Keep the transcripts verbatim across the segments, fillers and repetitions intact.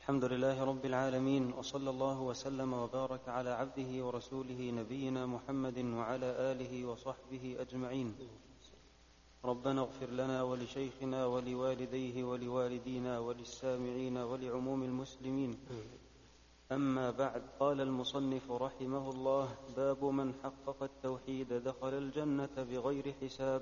الحمد لله رب العالمين، وصلى الله وسلم وبارك على عبده ورسوله نبينا محمد وعلى آله وصحبه أجمعين. ربنا اغفر لنا ولشيخنا ولوالديه ولوالدينا وللسامعين ولعموم المسلمين. أما بعد، قال المصنف رحمه الله: باب من حقق التوحيد دخل الجنة بغير حساب.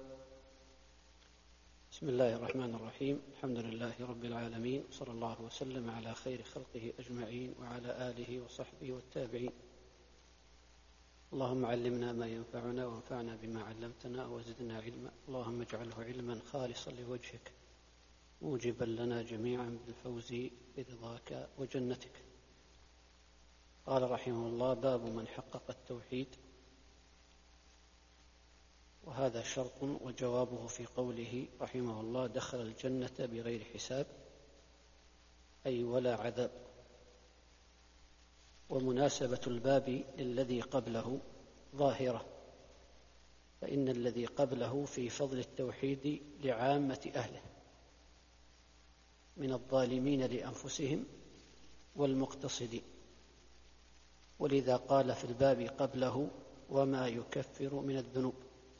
بسم الله الرحمن الرحيم. الحمد لله رب العالمين، صلى الله وسلم على خير خلقه أجمعين وعلى آله وصحبه والتابعين. اللهم علمنا ما ينفعنا وانفعنا بما علمتنا وزدنا علما، اللهم اجعله علما خالصا لوجهك موجبا لنا جميعا بالفوز برضاك وجنتك. قال رحمه الله: باب من حقق التوحيد. وهذا شرط، وجوابه في قوله رحمه الله: دخل الجنة بغير حساب، أي ولا عذاب. ومناسبة الباب للذي قبله ظاهرة، فإن الذي قبله في فضل التوحيد لعامة أهله من الظالمين لأنفسهم والمقتصدين، ولذا قال في الباب قبله: وما يكفر من الذنوب.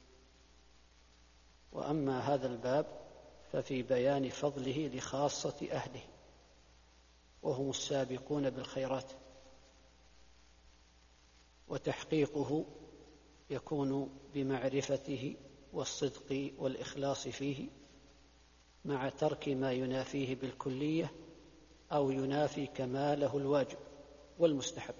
وأما هذا الباب ففي بيان فضله لخاصة أهله، وهم السابقون بالخيرات، وتحقيقه يكون بمعرفته والصدق والإخلاص فيه، مع ترك ما ينافيه بالكلية أو ينافي كماله الواجب والمستحب.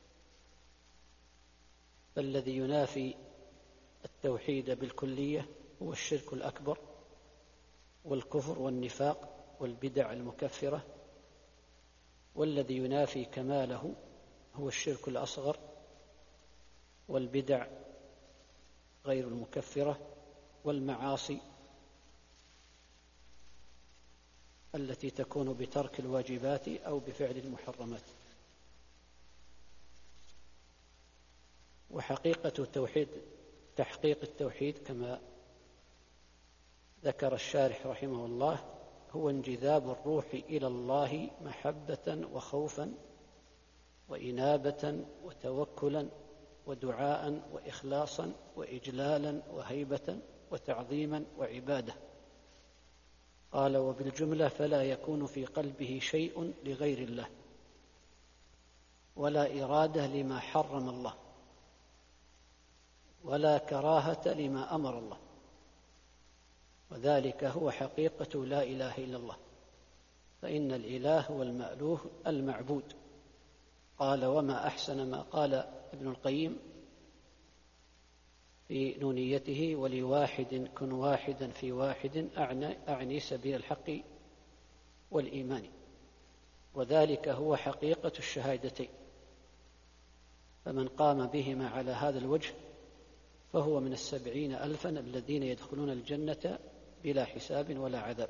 فالذي ينافي التوحيد بالكلية هو الشرك الأكبر والكفر والنفاق والبدع المكفرة، والذي ينافي كماله هو الشرك الأصغر والبدع غير المكفرة والمعاصي التي تكون بترك الواجبات أو بفعل المحرمات. وحقيقة التوحيد، تحقيق التوحيد كما ذكر الشارح رحمه الله، هو انجذاب الروح إلى الله محبة وخوفا وإنابة وتوكلا ودعاء وإخلاصا وإجلالا وهيبة وتعظيما وعبادة. قال: وبالجملة فلا يكون في قلبه شيء لغير الله، ولا إرادة لما حرم الله، ولا كراهة لما أمر الله، وذلك هو حقيقة لا إله إلا الله، فإن الإله هو المألوه المعبود. قال: وما أحسن ما قال ابن القيم في نونيته: ولواحد كن واحدا في واحد، أعني, أعني سبيل الحق والإيمان، وذلك هو حقيقة الشهادتين. فمن قام بهما على هذا الوجه فهو من السبعين ألفا الذين يدخلون الجنة بلا حساب ولا عذاب.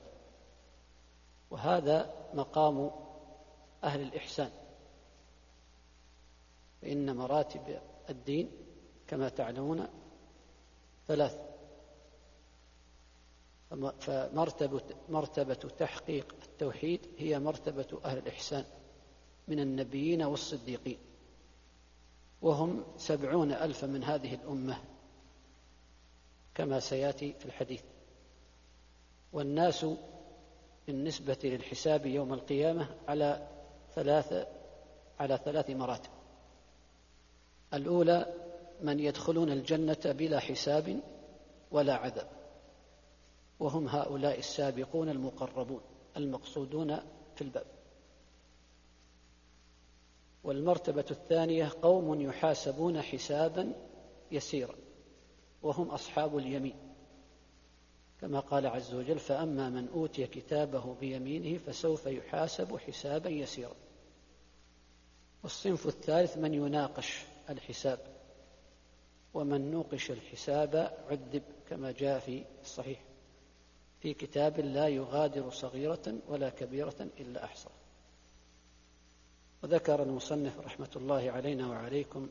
وهذا مقام أهل الإحسان، فإن مراتب الدين كما تعلمون ثلاث. فمرتبة مرتبة تحقيق التوحيد هي مرتبة أهل الإحسان من النبيين والصديقين، وهم سبعون ألفا من هذه الأمة كما سيأتي في الحديث. والناس بالنسبة للحساب يوم القيامة على ثلاث على ثلاث مراتب. الأولى من يدخلون الجنة بلا حساب ولا عذاب، وهم هؤلاء السابقون المقربون المقصودون في الباب. والمرتبة الثانية قوم يحاسبون حسابا يسيرا، وهم أصحاب اليمين، كما قال عز وجل: فأما من أوتي كتابه بيمينه فسوف يحاسب حسابا يسيرا. والصنف الثالث من يناقش الحساب، ومن نوقش الحساب عذب، كما جاء في الصحيح: في كتاب لا يغادر صغيرة ولا كبيرة إلا أحصاها. وذكر المصنف رحمة الله علينا وعليكم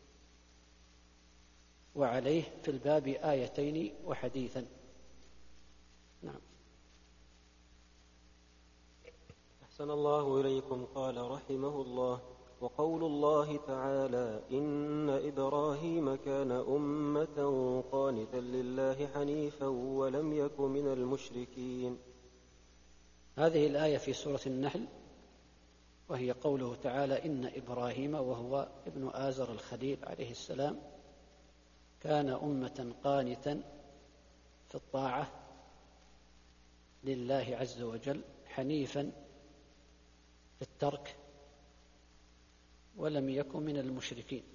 وعليه في الباب آيتين وحديثا. نعم. أحسن الله إليكم. قال رحمه الله: وقول الله تعالى: إن إبراهيم كان أمة قانتا لله حنيفا ولم يك من المشركين. هذه الآية في سورة النحل، وهي قوله تعالى: إن إبراهيم، وهو ابن آزر الخليل عليه السلام، كان أمة قانتا في الطاعة لله عز وجل، حنيفا في الترك، ولم يكن من المشركين.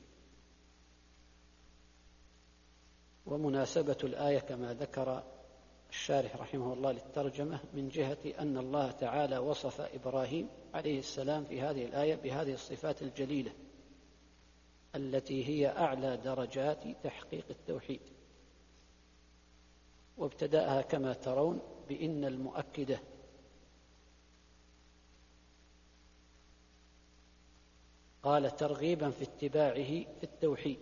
ومناسبة الآية كما ذكر الشارح رحمه الله للترجمة من جهة أن الله تعالى وصف إبراهيم عليه السلام في هذه الآية بهذه الصفات الجليلة التي هي أعلى درجات تحقيق التوحيد، وابتدأها كما ترون بإن المؤكدة، قال ترغيبا في اتباعه في التوحيد،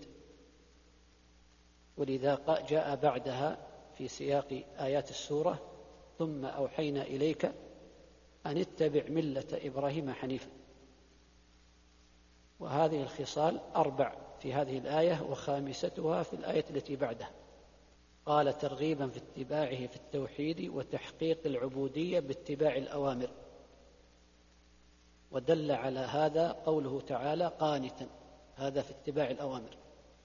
ولذا جاء بعدها في سياق آيات السورة: ثم أوحينا إليك أن اتبع ملة إبراهيم حنيفا. وهذه الخصال أربع في هذه الآية، وخامستها في الآية التي بعدها. قال ترغيبا في اتباعه في التوحيد وتحقيق العبودية باتباع الأوامر، ودل على هذا قوله تعالى قانتا، هذا في اتباع الأوامر،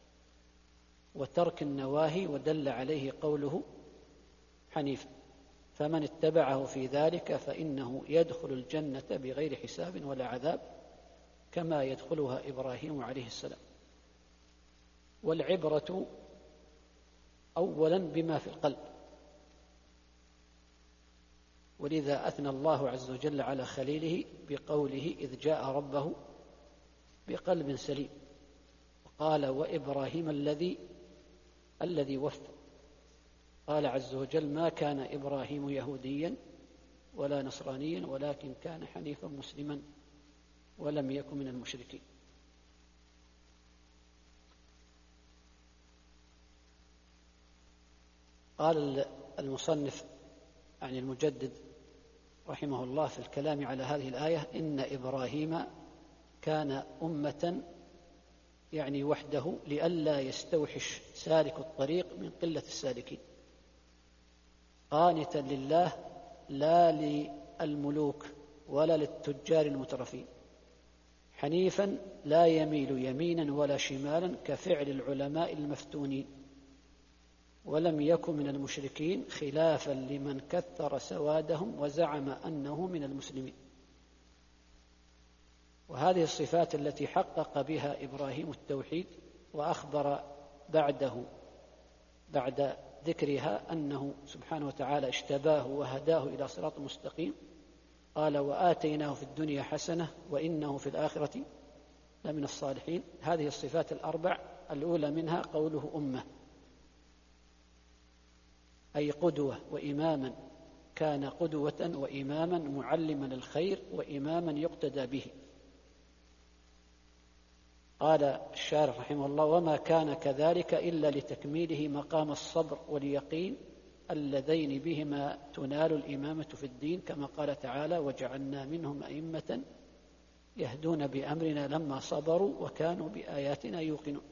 وترك النواهي، ودل عليه قوله حنيفا. فمن اتبعه في ذلك فإنه يدخل الجنة بغير حساب ولا عذاب، كما يدخلها إبراهيم عليه السلام. والعبرة أولا بما في القلب، ولذا أثنى الله عز وجل على خليله بقوله: إذ جاء ربه بقلب سليم، وقال: وإبراهيم الذي الذي وفى. قال عز وجل: ما كان إبراهيم يهوديا ولا نصرانيا ولكن كان حنيفا مسلما ولم يكن من المشركين. قال المصنف يعني المجدد رحمه الله في الكلام على هذه الآية: إن إبراهيم كان أمة، يعني وحده، لئلا يستوحش سالك الطريق من قلة السالكين، قانتا لله لا للملوك ولا للتجار المترفين، حنيفا لا يميل يمينا ولا شمالا كفعل العلماء المفتونين، ولم يكن من المشركين، خلافا لمن كثر سوادهم وزعم أنه من المسلمين. وهذه الصفات التي حقق بها إبراهيم التوحيد، وأخبر بعده بعد ذكرها أنه سبحانه وتعالى اجتباه وهداه إلى صراط مستقيم. قال: وآتيناه في الدنيا حسنة وإنه في الآخرة لمن الصالحين. هذه الصفات الأربع، الأولى منها قوله أمة، أي قدوة وإماما، كان قدوة وإماما معلما الخير وإماما يقتدى به. قال الشارح رحمه الله: وما كان كذلك إلا لتكميله مقام الصبر واليقين اللذين بهما تنال الإمامة في الدين، كما قال تعالى: وجعلنا منهم أئمة يهدون بأمرنا لما صبروا وكانوا بآياتنا يوقنون.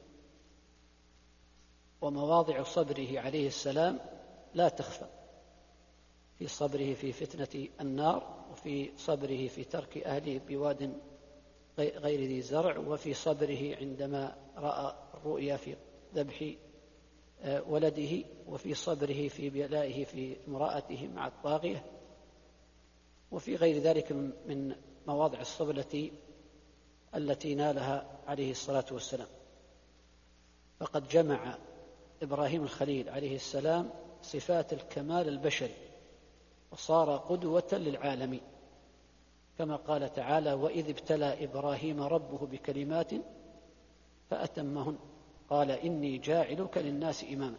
ومواضع صبره عليه السلام لا تخفى، في صبره في فتنة النار، وفي صبره في ترك أهله بواد غير ذي زرع، وفي صبره عندما رأى الرؤيا في ذبح ولده، وفي صبره في بلائه في امرأته مع الطاغية، وفي غير ذلك من مواضع الصبر التي التي نالها عليه الصلاة والسلام. فقد جمع إبراهيم الخليل عليه السلام صفات الكمال البشري، وصار قدوة للعالمين، كما قال تعالى: وإذ ابتلى إبراهيم ربه بكلمات فأتمهن قال إني جاعلك للناس إماما.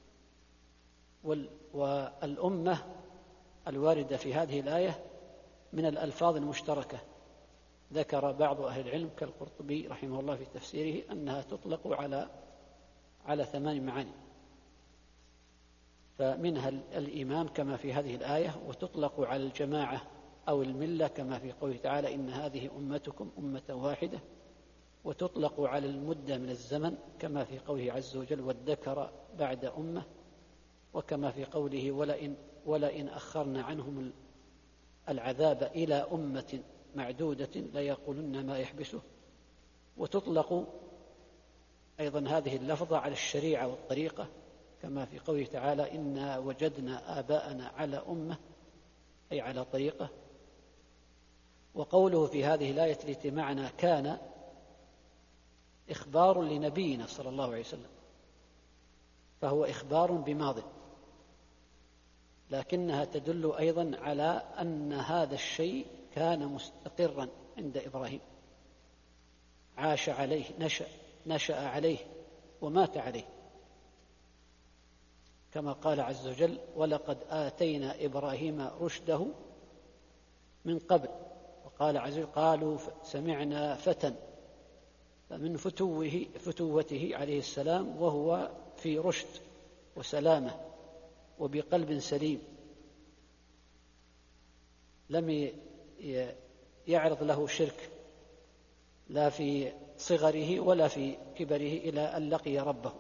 والأمة الواردة في هذه الآية من الألفاظ المشتركة، ذكر بعض أهل العلم كالقرطبي رحمه الله في تفسيره أنها تطلق على على ثمان معاني، فمنها الإمام كما في هذه الآية، وتطلق على الجماعة أو الملة كما في قوله تعالى إن هذه أمتكم أمة واحدة، وتطلق على المدة من الزمن كما في قوله عز وجل والذكر بعد أمة، وكما في قوله ولئن, ولئن أخرنا عنهم العذاب إلى أمة معدودة ليقولن ما يحبسه. وتطلق أيضا هذه اللفظة على الشريعة والطريقة كما في قوله تعالى إنا وجدنا آباءنا على أمة، أي على طريقة. وقوله في هذه الآية التي معنا كان إخبار لنبينا صلى الله عليه وسلم، فهو إخبار بماضٍ، لكنها تدل أيضا على أن هذا الشيء كان مستقرا عند إبراهيم، عاش عليه، نشأ, نشأ عليه ومات عليه، كما قال عز وجل ولقد آتينا إبراهيم رشده من قبل. وقال عز وجل قالوا سمعنا فتى، فمن فتوه فتوته عليه السلام وهو في رشد وسلامة وبقلب سليم، لم يعرض له شرك لا في صغره ولا في كبره إلى أن لقي ربه.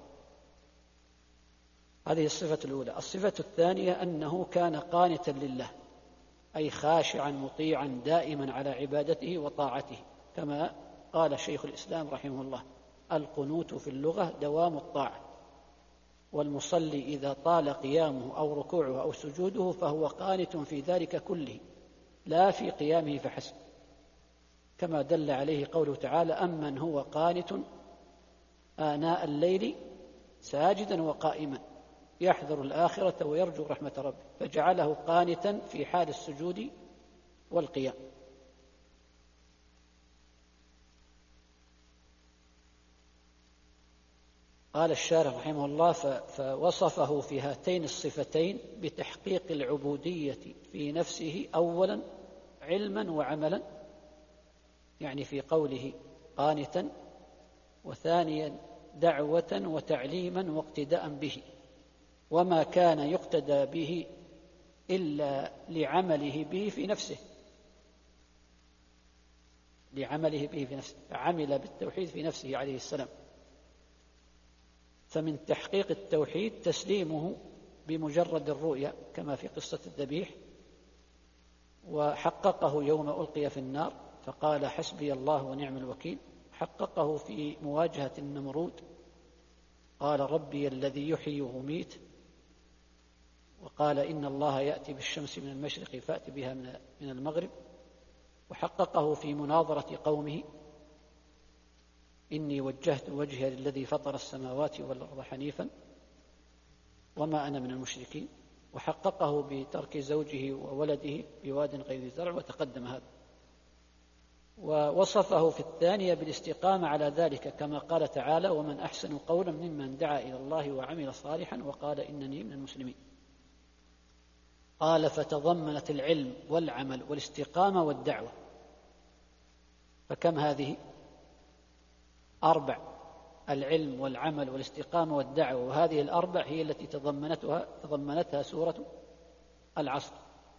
هذه الصفة الأولى. الصفة الثانية أنه كان قانتا لله، أي خاشعا مطيعا دائما على عبادته وطاعته، كما قال شيخ الإسلام رحمه الله القنوت في اللغة دوام الطاعة، والمصلي إذا طال قيامه أو ركوعه أو سجوده فهو قانت في ذلك كله لا في قيامه فحسب، كما دل عليه قوله تعالى أمن هو قانت آناء الليل ساجدا وقائما يحذر الآخرة ويرجو رحمة ربه، فجعله قانتا في حال السجود والقيام. قال الشارح رحمه الله فوصفه في هاتين الصفتين بتحقيق العبودية في نفسه أولا علما وعملا، يعني في قوله قانتا، وثانيا دعوة وتعليما واقتداء به، وما كان يقتدى به إلا لعمله به في نفسه لعمله به في نفسه عمل بالتوحيد في نفسه عليه السلام. فمن تحقيق التوحيد تسليمه بمجرد الرؤيا كما في قصة الذبيح، وحققه يوم ألقي في النار فقال حسبي الله ونعم الوكيل، حققه في مواجهة النمرود قال ربي الذي يحيي ويميت، وقال إن الله يأتي بالشمس من المشرق فأتي بها من المغرب، وحققه في مناظرة قومه إني وجهت وجهي للذي فطر السماوات والأرض حنيفا وما أنا من المشركين، وحققه بترك زوجه وولده بواد غير زرع، وتقدم هذا. ووصفه في الثانية بالاستقامة على ذلك كما قال تعالى ومن أحسن قولا ممن دعا إلى الله وعمل صالحا وقال إنني من المسلمين. قال فتضمنت العلم والعمل والاستقامة والدعوة، فكم هذه؟ أربع: العلم والعمل والاستقامة والدعوة، وهذه الأربع هي التي تضمنتها تضمنتها سورة العصر.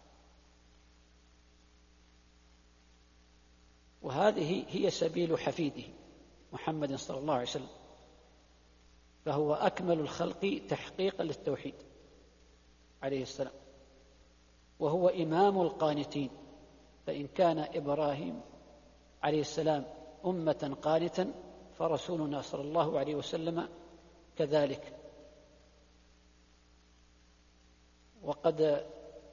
وهذه هي سبيل حفيده محمد صلى الله عليه وسلم، فهو أكمل الخلق تحقيقا للتوحيد عليه السلام، وهو إمام القانتين. فإن كان إبراهيم عليه السلام أمة قانتا فرسولنا صلى الله عليه وسلم كذلك. وقد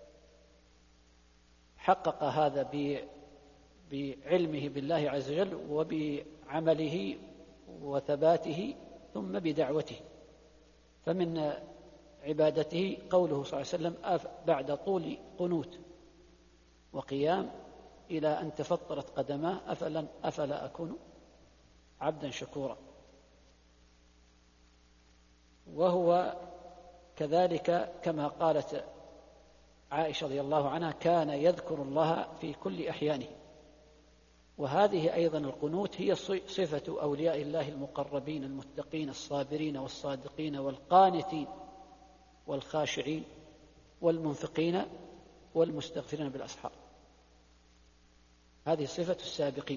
حقق هذا بعلمه بالله عز وجل وبعمله وثباته ثم بدعوته. فمن عبادته قوله صلى الله عليه وسلم بعد طول قنوت وقيام إلى أن تفطرت قدماه أفلا, أفلا أكون عبدا شكورا. وهو كذلك كما قالت عائشة رضي الله عنها كان يذكر الله في كل أحيانه. وهذه أيضا القنوت هي صفة أولياء الله المقربين المتقين الصابرين والصادقين والقانتين والخاشعين والمنفقين والمستغفرين بالأسحار. هذه صفة السابقين.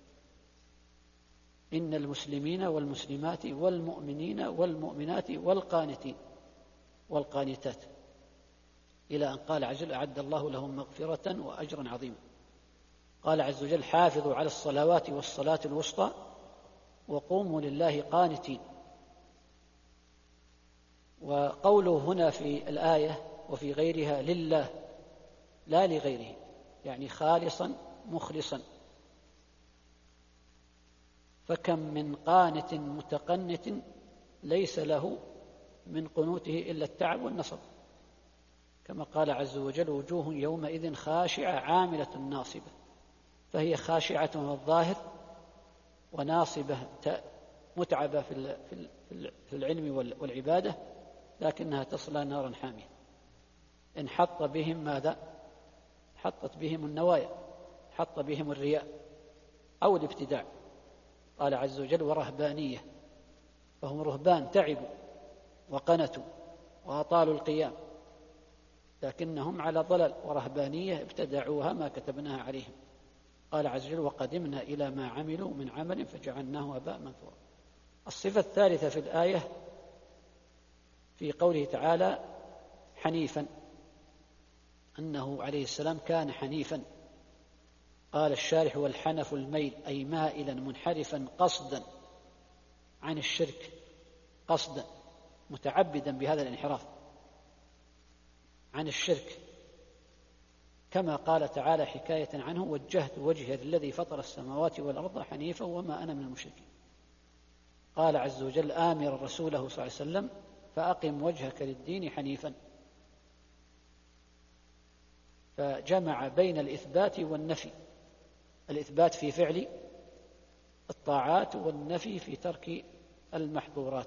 إن المسلمين والمسلمات والمؤمنين والمؤمنات والقانتين والقانتات، إلى أن قال عز وجل: أعد الله لهم مغفرة وأجرا عظيما. قال عز وجل: حافظوا على الصلوات والصلاة الوسطى وقوموا لله قانتين. وقوله هنا في الآية وفي غيرها لله لا لغيره، يعني خالصا مخلصا. فكم من قانت متقنت ليس له من قنوته إلا التعب والنصب، كما قال عز وجل: وجوه يومئذ خاشعة عاملة ناصبة. فهي خاشعة في الظاهر وناصبة متعبة في العلم والعبادة، لكنها تصلى نارا حامية. إن حط بهم ماذا؟ حطت بهم النوايا، حط بهم الرياء أو الابتداع. قال عز وجل: ورهبانية، فهم رهبان تعبوا وقنتوا وأطالوا القيام، لكنهم على ضلال. ورهبانية ابتدعوها ما كتبناها عليهم. قال عز وجل: وقدمنا إلى ما عملوا من عمل فجعلناه هباء منثورا. الصفة الثالثة في الآية في قوله تعالى حنيفا، أنه عليه السلام كان حنيفا. قال الشارح: والحنف الميل، أي مائلا منحرفا قصدا عن الشرك، قصدا متعبدا بهذا الانحراف عن الشرك، كما قال تعالى حكاية عنه: وجهت وجهي للذي فطر السماوات والأرض حنيفا وما أنا من المشركين. قال عز وجل آمرا رسوله صلى الله عليه وسلم: فأقم وجهك للدين حنيفا. فجمع بين الإثبات والنفي، الإثبات في فعل الطاعات والنفي في ترك المحظورات.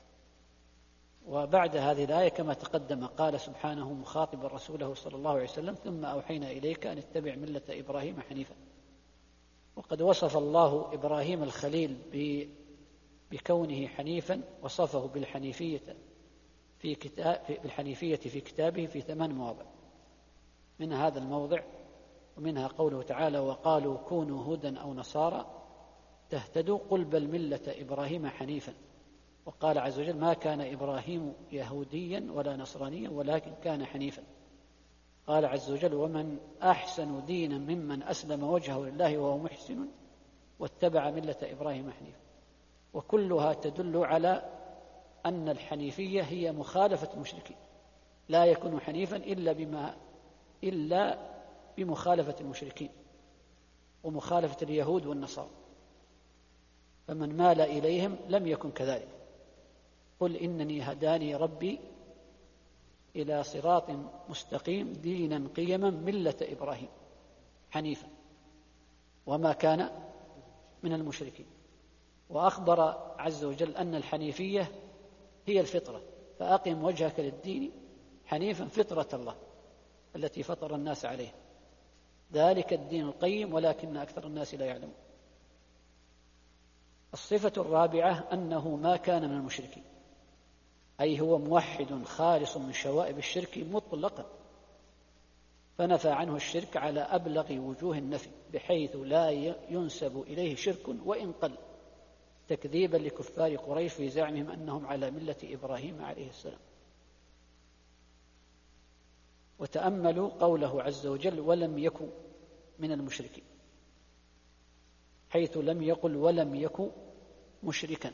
وبعد هذه الآية كما تقدم قال سبحانه مخاطبا رسوله صلى الله عليه وسلم: ثم أوحينا إليك أن اتبع ملة إبراهيم حنيفا. وقد وصف الله إبراهيم الخليل بكونه حنيفا، وصفه بالحنيفية في كتاب بالحنيفية في كتابه في ثمان مواضع، من هذا الموضع ومنها قوله تعالى: وقالوا كونوا هودا أو نصارى تهتدوا قل بل ملة إبراهيم حنيفا. وقال عز وجل: ما كان إبراهيم يهوديا ولا نصرانيا ولكن كان حنيفا. قال عز وجل: ومن أحسن دينا ممن أسلم وجهه لله وهو محسن واتبع ملة إبراهيم حنيفا. وكلها تدل على أن الحنيفية هي مخالفة المشركين، لا يكون حنيفا إلا بما إلا بمخالفة المشركين ومخالفة اليهود والنصارى، فمن مال إليهم لم يكن كذلك. قل إنني هداني ربي إلى صراط مستقيم دينا قيما ملة إبراهيم حنيفا وما كان من المشركين. وأخبر عز وجل أن الحنيفية هي الفطرة، فأقم وجهك للدين حنيفا فطرة الله التي فطر الناس عليها، ذلك الدين القيم ولكن أكثر الناس لا يعلمون. الصفة الرابعة أنه ما كان من المشركين، أي هو موحد خالص من شوائب الشرك مطلقا، فنفى عنه الشرك على أبلغ وجوه النفي بحيث لا ينسب إليه شرك وإن قل، تكذيبا لكفار قريش في زعمهم أنهم على ملة إبراهيم عليه السلام. وتأملوا قوله عز وجل: ولم يكن من المشركين، حيث لم يقل ولم يكن مشركا،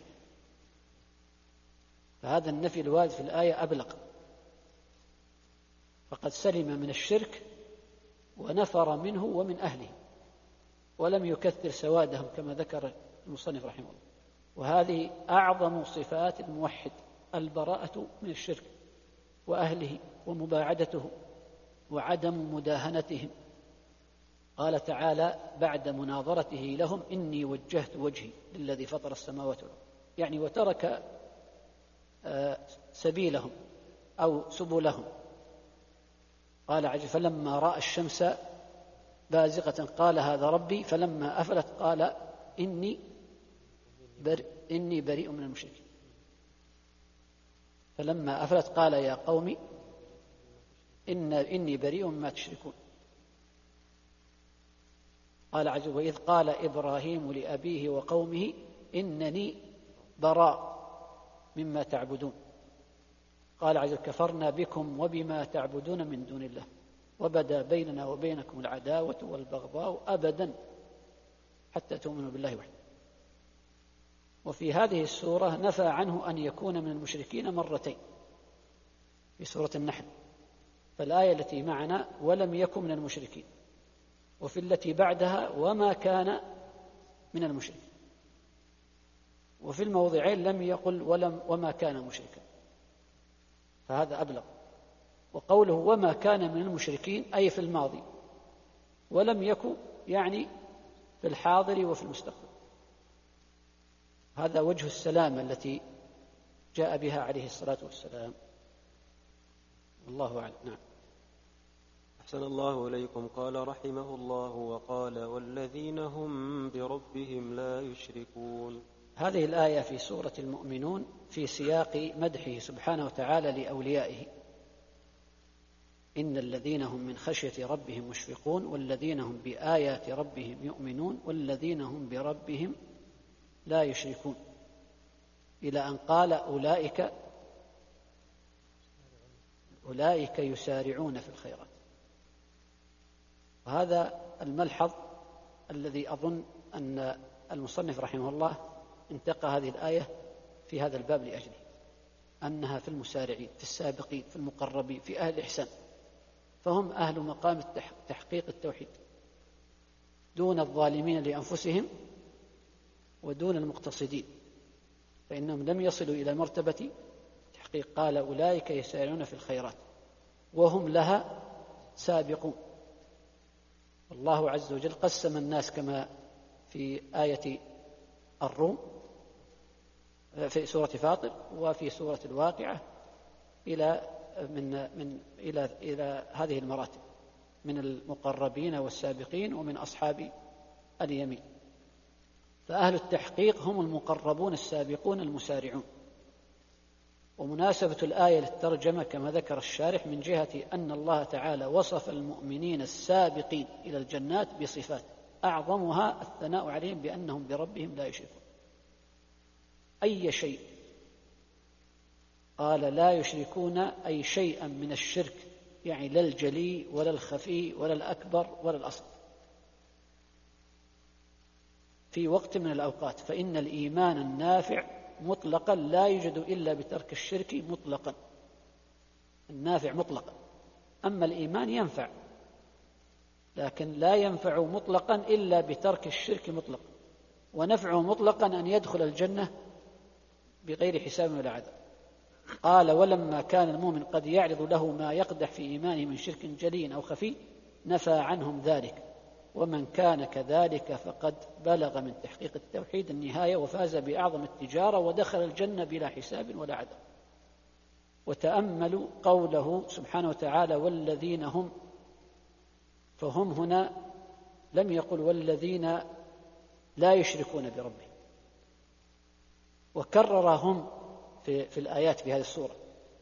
فهذا النفي الوارد في الآية أبلغ، فقد سلم من الشرك ونفر منه ومن أهله ولم يكثر سوادهم كما ذكر المصنف رحمه الله. وهذه أعظم صفات الموحد، البراءة من الشرك وأهله ومباعدته وعدم مداهنتهم. قال تعالى بعد مناظرته لهم: إني وجهت وجهي للذي فطر السماوات والأرض، يعني وترك سبيلهم أو سبلهم. قال عز: فلما رأى الشمس بازغة قال هذا ربي، فلما أفلت قال إني بريء, إني بريء من المشركين. فلما أفلت قال يا قوم إن إني بريء مما تشركون. قال عز وجل: وإذ قال إبراهيم لأبيه وقومه إنني براء مما تعبدون. قال عز وجل: كفرنا بكم وبما تعبدون من دون الله وبدا بيننا وبينكم العداوة والبغضاء أبدا حتى تؤمنوا بالله وحده. وفي هذه السورة نفى عنه أن يكون من المشركين مرتين في سورة النحل، فالآية التي معنا ولم يكن من المشركين، وفي التي بعدها وما كان من المشركين، وفي الموضعين لم يقل ولم وما كان مشركا، فهذا أبلغ. وقوله وما كان من المشركين أي في الماضي، ولم يكن يعني في الحاضر وفي المستقبل. هذا وجه السلامة التي جاء بها عليه الصلاة والسلام، والله أعلم. نعم. أحسن الله إليكم. قال رحمه الله: وقال والذين هم بربهم لا يشركون. هذه الآية في سورة المؤمنون في سياق مدحه سبحانه وتعالى لأوليائه: إن الذين هم من خشية ربهم مشفقون والذين هم بآيات ربهم يؤمنون والذين هم بربهم لا يشركون، إلى أن قال أولئك أولئك يسارعون في الخيرات. وهذا الملحظ الذي أظن أن المصنف رحمه الله انتقى هذه الآية في هذا الباب لأجله، أنها في المسارعين، في السابقين، في المقربين، في أهل الإحسان، فهم أهل مقام تحقيق التوحيد دون الظالمين لأنفسهم ودون المقتصدين، فإنهم لم يصلوا إلى مرتبة تحقيق. قال أولئك يسارعون في الخيرات وهم لها سابقون. الله عز وجل قسم الناس كما في آية الروم في سورة فاطر وفي سورة الواقعة إلى من من إلى إلى هذه المراتب من المقربين والسابقين ومن أصحاب اليمين. فأهل التحقيق هم المقربون السابقون المسارعون. ومناسبة الآية للترجمة كما ذكر الشارح من جهة أن الله تعالى وصف المؤمنين السابقين إلى الجنات بصفات أعظمها الثناء عليهم بأنهم بربهم لا يشركون أي شيء. قال لا يشركون أي شيئا من الشرك، يعني لا الجلي ولا الخفي ولا الأكبر ولا الأصغر في وقت من الأوقات، فإن الإيمان النافع مطلقا لا يوجد إلا بترك الشرك مطلقا. النافع مطلقا، أما الإيمان ينفع لكن لا ينفع مطلقا إلا بترك الشرك مطلقا، ونفعه مطلقا أن يدخل الجنة بغير حساب ولا عذاب. قال ولما كان المؤمن قد يعرض له ما يقدح في إيمانه من شرك جلي أو خفي نفى عنهم ذلك، ومن كان كذلك فقد بلغ من تحقيق التوحيد النهاية وفاز بأعظم التجارة ودخل الجنة بلا حساب ولا عذاب. وتأملوا قوله سبحانه وتعالى والذين هم، فهم هنا لم يقل والذين لا يشركون بربهم، وكررهم في, في الآيات في هذه السورة،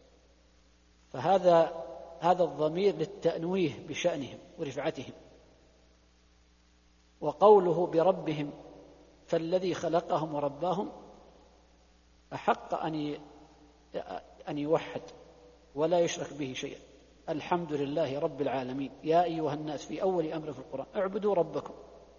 فهذا هذا الضمير للتأنويه بشأنهم ورفعتهم. وقوله بربهم فالذي خلقهم ورباهم أحق أن أن يوحد ولا يشرك به شيئا. الحمد لله رب العالمين يا أيها الناس في أول أمر في القرآن اعبدوا ربكم.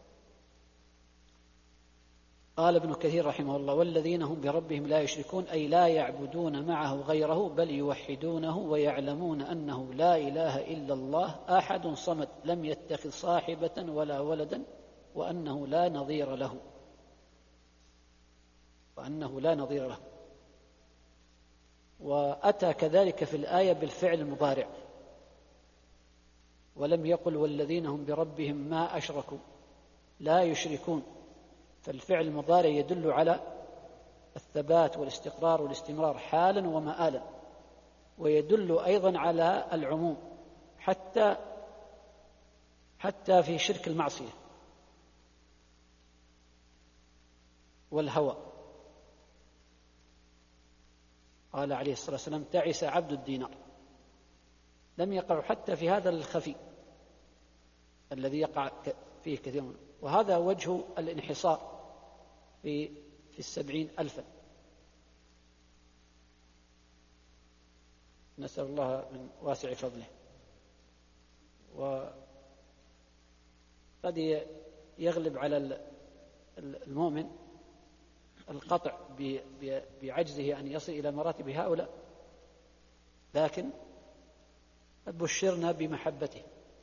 قال ابن كثير رحمه الله والذين هم بربهم لا يشركون أي لا يعبدون معه غيره بل يوحدونه ويعلمون أنه لا إله إلا الله أحد صمد لم يتخذ صاحبة ولا ولدا وأنه لا نظير له وأنه لا نظير له. وأتى كذلك في الآية بالفعل المضارع ولم يقل والذين هم بربهم ما أشركوا لا يشركون، فالفعل المضارع يدل على الثبات والاستقرار والاستمرار حالا ومآلا، ويدل أيضا على العموم حتى حتى في شرك المعصية والهوى. قال عليه الصلاة والسلام تعس عبد الدينار. لم يقع حتى في هذا الخفي الذي يقع فيه كثير. وهذا وجه الانحصار في في السبعين ألفا. نسأل الله من واسع فضله. وقد يغلب على المؤمن القطع بعجزه أن يصل إلى مراتب هؤلاء، لكن بشرنا بمحبته،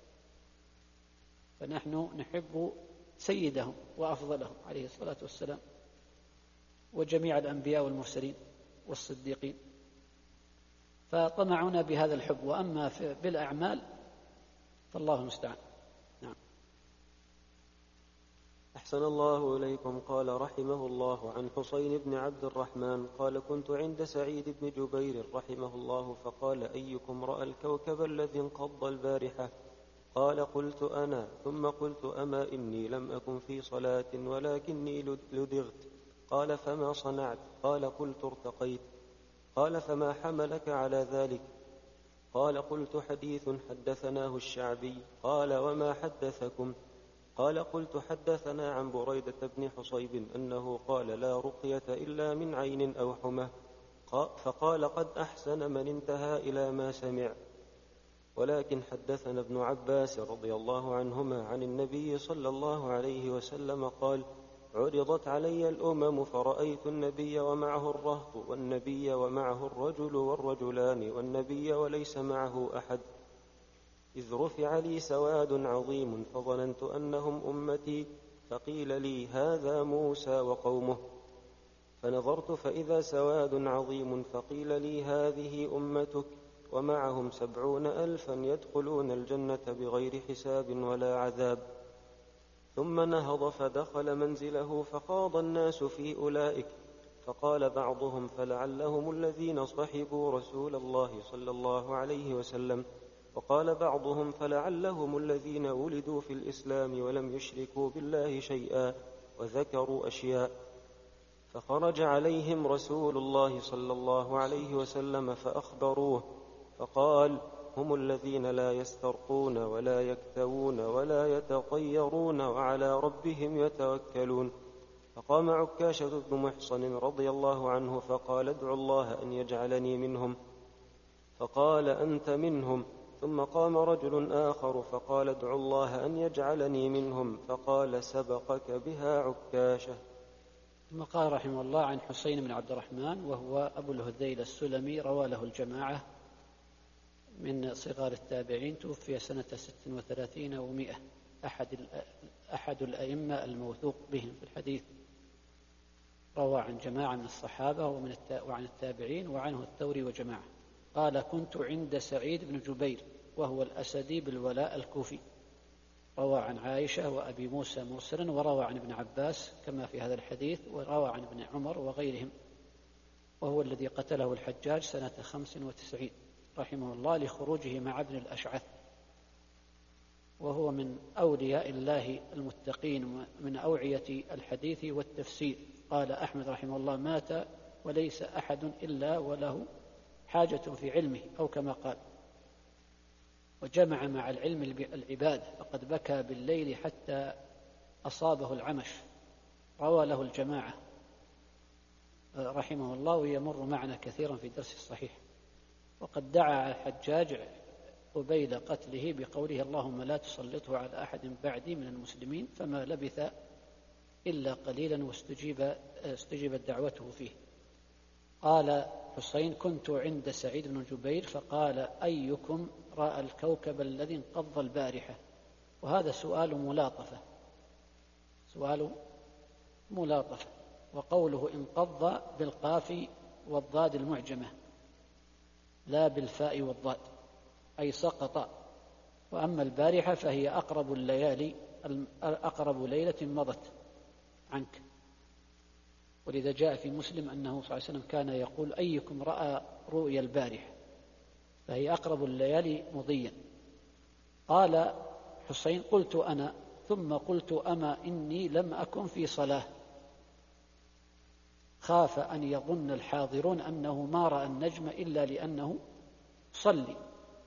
فنحن نحب سيدهم وأفضلهم عليه الصلاة والسلام وجميع الأنبياء والمرسلين والصديقين، فطمعنا بهذا الحب. وأما بالأعمال فالله المستعان. نعم. أحسن الله إليكم. قال رحمه الله عن حسين بن عبد الرحمن قال: كنت عند سعيد بن جبير رحمه الله فقال: أيكم رأى الكوكب الذي انقض البارحة؟ قال: قلت أنا. ثم قلت: أما إني لم أكن في صلاة ولكني لدغت. قال: فما صنعت؟ قال: قلت: ارتقيت. قال: فما حملك على ذلك؟ قال: قلت: حديث حدثناه الشعبي. قال: وما حدثكم؟ قال: قلت: حدثنا عن بريدة بن حصيب أنه قال: لا رقية إلا من عين أو حمى. فقال: قد أحسن من انتهى إلى ما سمع. ولكن حدثنا ابن عباس رضي الله عنهما عن النبي صلى الله عليه وسلم قال: عرضت علي الأمم فرأيت النبي ومعه الرهط، والنبي ومعه الرجل والرجلان، والنبي وليس معه أحد، إذ رفع لي سواد عظيم فظننت أنهم أمتي، فقيل لي: هذا موسى وقومه. فنظرت فإذا سواد عظيم، فقيل لي: هذه أمتك، ومعهم سبعون ألفا يدخلون الجنة بغير حساب ولا عذاب. ثم نهض فدخل منزله فخاض الناس في أولئك، فقال بعضهم: فلعلهم الذين صحبوا رسول الله صلى الله عليه وسلم. وقال بعضهم: فلعلهم الذين ولدوا في الإسلام ولم يشركوا بالله شيئا، وذكروا أشياء. فخرج عليهم رسول الله صلى الله عليه وسلم فأخبروه، فقال: هم الذين لا يسترقون ولا يكتوون ولا يتطيرون وعلى ربهم يتوكلون. فقام عكاشة بن محصن رضي الله عنه فقال: ادعوا الله أن يجعلني منهم. فقال: أنت منهم. ثم قام رجل آخر فقال: ادعوا الله أن يجعلني منهم. فقال: سبقك بها عكاشة. ثم قال رحمه الله عن حسين بن عبد الرحمن وهو أبو الهذيل السلمي، روى له الجماعة، من صغار التابعين، توفي سنة ست وثلاثين ومئة، أحد, أحد الأئمة الموثوق بهم في الحديث، روى عن جماعة من الصحابة ومن وعن التابعين، وعنه الثوري وجماعة. قال: كنت عند سعيد بن جبير وهو الأسدي بالولاء الكوفي، روى عن عائشة وأبي موسى مرسلا، وروى عن ابن عباس كما في هذا الحديث، وروى عن ابن عمر وغيرهم، وهو الذي قتله الحجاج سنة خمس وتسعين رحمه الله لخروجه مع ابن الأشعث، وهو من أولياء الله المتقين من أوعية الحديث والتفسير. قال أحمد رحمه الله: مات وليس أحد إلا وله حاجة في علمه، أو كما قال، وجمع مع العلم العباد، فقد بكى بالليل حتى أصابه العمش، روى له الجماعة رحمه الله، ويمر معنا كثيرا في درس الصحيح. وقد دعا الحجاج قبيل قتله بقوله: اللهم لا تسلطه على أحد بعدي من المسلمين، فما لبث إلا قليلا واستجيب استجيبت دعوته فيه. قال حسين: كنت عند سعيد بن جبير فقال: أيكم رأى الكوكب الذي انقض البارحة؟ وهذا سؤال ملاطفة، سؤال ملاطفة. وقوله انقض بالقاف والضاد المعجمة لا بالفاء والضاد، أي سقط. وأما البارحة فهي أقرب الليالي، أقرب ليلة مضت عنك. ولذا جاء في مسلم أنه صلى الله عليه وسلم كان يقول: أيكم رأى رؤيا البارحة؟ فهي أقرب الليالي مضيا. قال حسين: قلت أنا. ثم قلت: أما إني لم أكن في صلاة، خاف أن يظن الحاضرون أنه ما رأى النجم إلا لأنه صلي.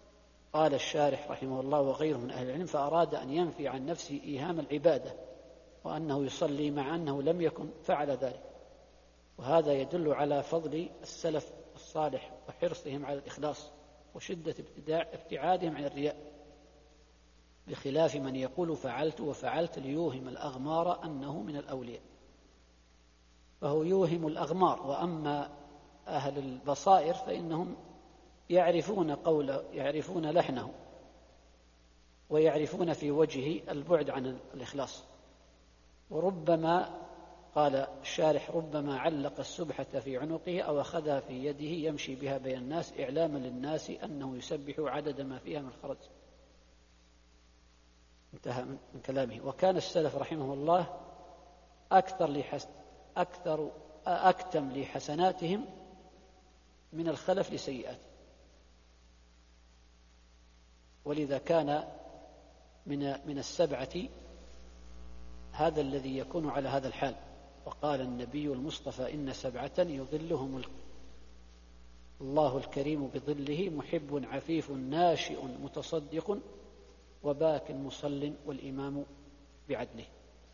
قال الشارح رحمه الله وغيره من أهل العلم: فأراد أن ينفي عن نفسه إيهام العبادة، وأنه يصلي مع أنه لم يكن فعل ذلك. وهذا يدل على فضل السلف الصالح وحرصهم على الإخلاص وشدة ابتعادهم عن الرياء، بخلاف من يقول فعلت وفعلت ليوهم الأغمار أنه من الأولياء، فهو يوهم الأغمار. وأما أهل البصائر فإنهم يعرفون قوله، يعرفون لحنه، ويعرفون في وجهه البعد عن الإخلاص. وربما قال الشارح ربما علق السبحة في عنقه أو أخذها في يده يمشي بها بين الناس إعلاما للناس أنه يسبح عدد ما فيها من خرج. انتهى من كلامه. وكان السلف رحمه الله أكثر لحس أكثر أكتم لحسناتهم من الخلف لسيئاته، ولذا كان من من السبعة هذا الذي يكون على هذا الحال. وقال النبي المصطفى إن سبعة يظلهم الله الكريم بظله محب عفيف ناشئ متصدق وباك مصل والإمام بعدله.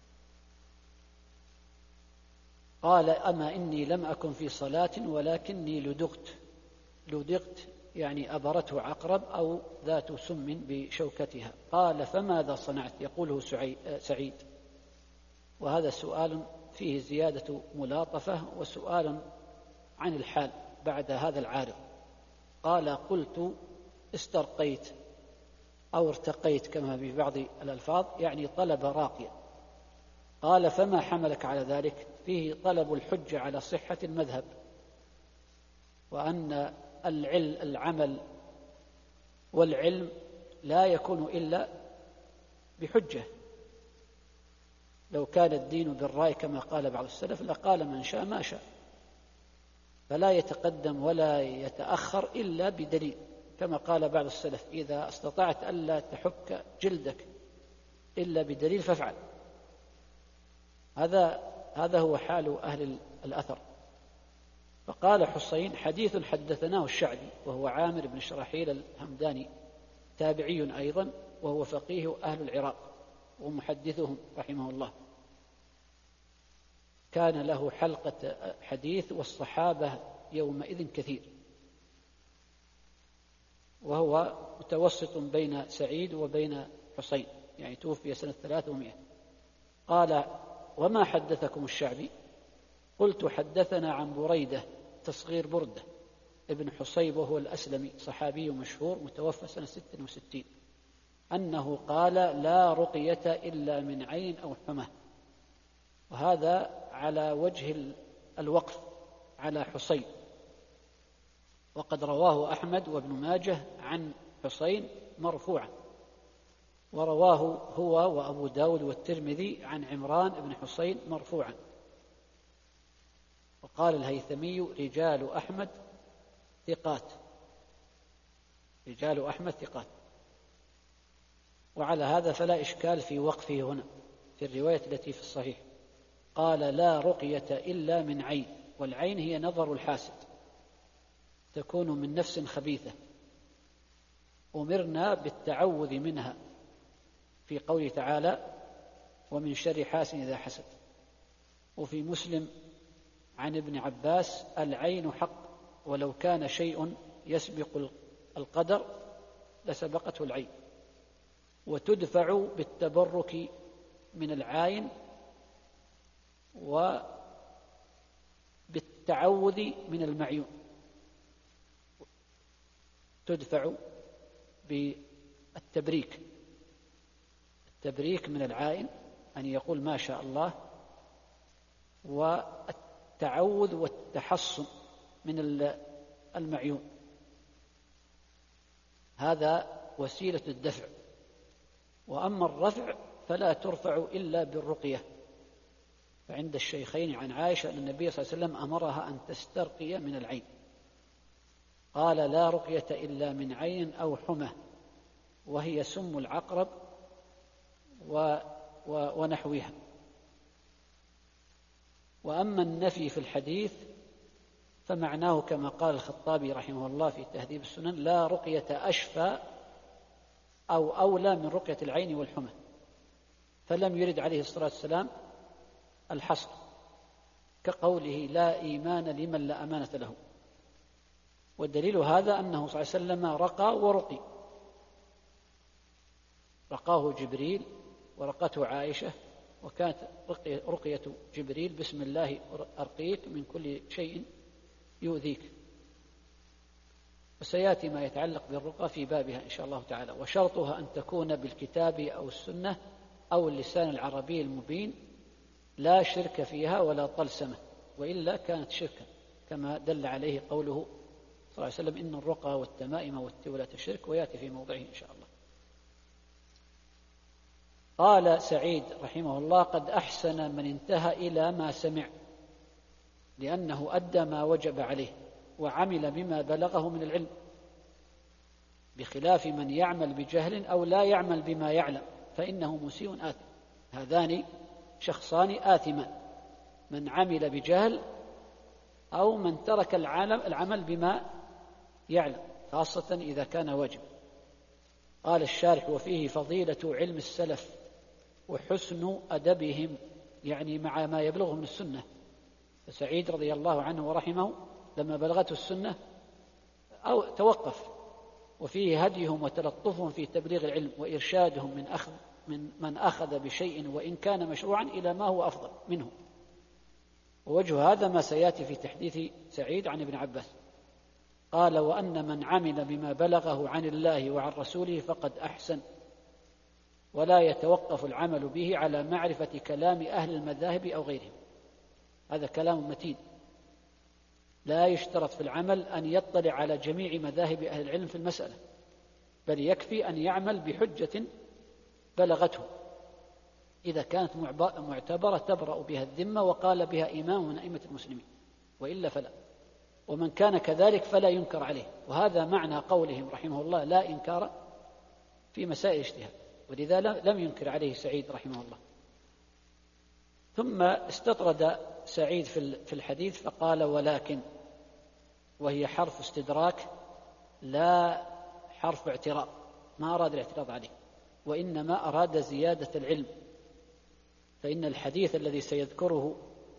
قال أما إني لم أكن في صلاة ولكني لدغت. لدغت يعني أبرته عقرب أو ذات سم بشوكتها. قال فماذا صنعت؟ يقوله سعيد، وهذا سؤال فيه زيادة ملاطفة وسؤال عن الحال بعد هذا العارض. قال قلت استرقيت أو ارتقيت كما في بعض الألفاظ، يعني طلب راقيا. قال فما حملك على ذلك؟ فيه طلب الحجة على صحة المذهب، وأن العلم العمل والعلم لا يكون إلا بحجة. لو كان الدين بالرأي كما قال بعض السلف لقال من شاء ما شاء، فلا يتقدم ولا يتأخر إلا بدليل، كما قال بعض السلف إذا استطعت ألا تحك جلدك إلا بدليل فافعل. هذا هذا هو حال أهل الأثر. فقال حسين حديث حدثناه الشعبي وهو عامر بن شراحيل الهمداني تابعي أيضا، وهو فقيه أهل العراق ومحدثهم رحمه الله، كان له حلقة حديث والصحابة يومئذ كثير، وهو متوسط بين سعيد وبين حسين، يعني توفي سنة ثلاثمائة. قال وما حدثكم الشعبي؟ قلت حدثنا عن بريدة تصغير بردة ابن حصيب وهو الأسلمي صحابي مشهور متوفى سنة ست وستين، أنه قال لا رقية إلا من عين أو حمى. وهذا على وجه الوقف على حسين، وقد رواه أحمد وابن ماجه عن حسين مرفوعا، ورواه هو وأبو داود والترمذي عن عمران بن حسين مرفوعا. وقال الهيثمي رجال أحمد ثقات، رجال أحمد ثقات. وعلى هذا فلا إشكال في وقفه هنا في الرواية التي في الصحيح. قال لا رقية إلا من عين، والعين هي نظر الحاسد، تكون من نفس خبيثة، أمرنا بالتعوذ منها في قوله تعالى ومن شر حاسد إذا حسد. وفي مسلم عن ابن عباس العين حق، ولو كان شيء يسبق القدر لسبقته العين. وتدفع بالتبرك من العين وبالتعوذ من المعيون. تدفع بالتبريك، التبريك من العائن أن يقول ما شاء الله، والتعوذ والتحصن من المعيون، هذا وسيلة الدفع. وأما الرفع فلا ترفع إلا بالرقية، فعند الشيخين عن عائشة أن النبي صلى الله عليه وسلم أمرها أن تسترقي من العين، قال لا رقية إلا من عين أو حمى، وهي سم العقرب و و ونحوها. وأما النفي في الحديث فمعناه كما قال الخطابي رحمه الله في تهذيب السنن لا رقية أشفى أو أولى من رقية العين والحمى، فلم يرد عليه الصلاة والسلام الحصر، كقوله لا إيمان لمن لا أمانة له. والدليل هذا أنه صلى الله عليه وسلم رقى ورقي، رقاه جبريل ورقته عائشة، وكانت رقية جبريل بسم الله أرقيك من كل شيء يؤذيك. وسيأتي ما يتعلق بالرقى في بابها إن شاء الله تعالى. وشرطها أن تكون بالكتاب أو السنة أو اللسان العربي المبين، لا شرك فيها ولا طلسمة، وإلا كانت شركا، كما دل عليه قوله صلى الله عليه وسلم إن الرقى والتمائم والتولة شرك، ويأتي في موضعه إن شاء الله. قال سعيد رحمه الله قد أحسن من انتهى إلى ما سمع، لأنه أدى ما وجب عليه وعمل بما بلغه من العلم، بخلاف من يعمل بجهل أو لا يعمل بما يعلم فإنه مسيء آثم. هذان شخصان آثمان، من عمل بجهل أو من ترك العمل بما يعلم، خاصة إذا كان واجب. قال الشارح وفيه فضيلة علم السلف وحسن أدبهم، يعني مع ما يبلغه من السنة. فسعيد رضي الله عنه ورحمه لما بلغته السنة أو توقف، وفيه هديهم وتلطفهم في تبليغ العلم وإرشادهم من أخذ من من أخذ بشيء وإن كان مشروعا إلى ما هو أفضل منه. ووجه هذا ما سيأتي في تحديث سعيد عن ابن عباس. قال وأن من عمل بما بلغه عن الله وعن رسوله فقد أحسن، ولا يتوقف العمل به على معرفة كلام أهل المذاهب أو غيرهم. هذا كلام متين، لا يشترط في العمل أن يطلع على جميع مذاهب أهل العلم في المسألة، بل يكفي أن يعمل بحجة بلغته إذا كانت معتبرة تبرأ بها الذمة وقال بها إمام من أئمة المسلمين، وإلا فلا. ومن كان كذلك فلا ينكر عليه. وهذا معنى قولهم رحمه الله لا إنكار في مسائل الاجتهاد، ولذا لم ينكر عليه سعيد رحمه الله. ثم استطرد سعيد في الحديث فقال ولكن، وهي حرف استدراك لا حرف اعتراض، ما أراد الاعتراض عليه، وإنما أراد زيادة العلم. فإن الحديث الذي سيذكره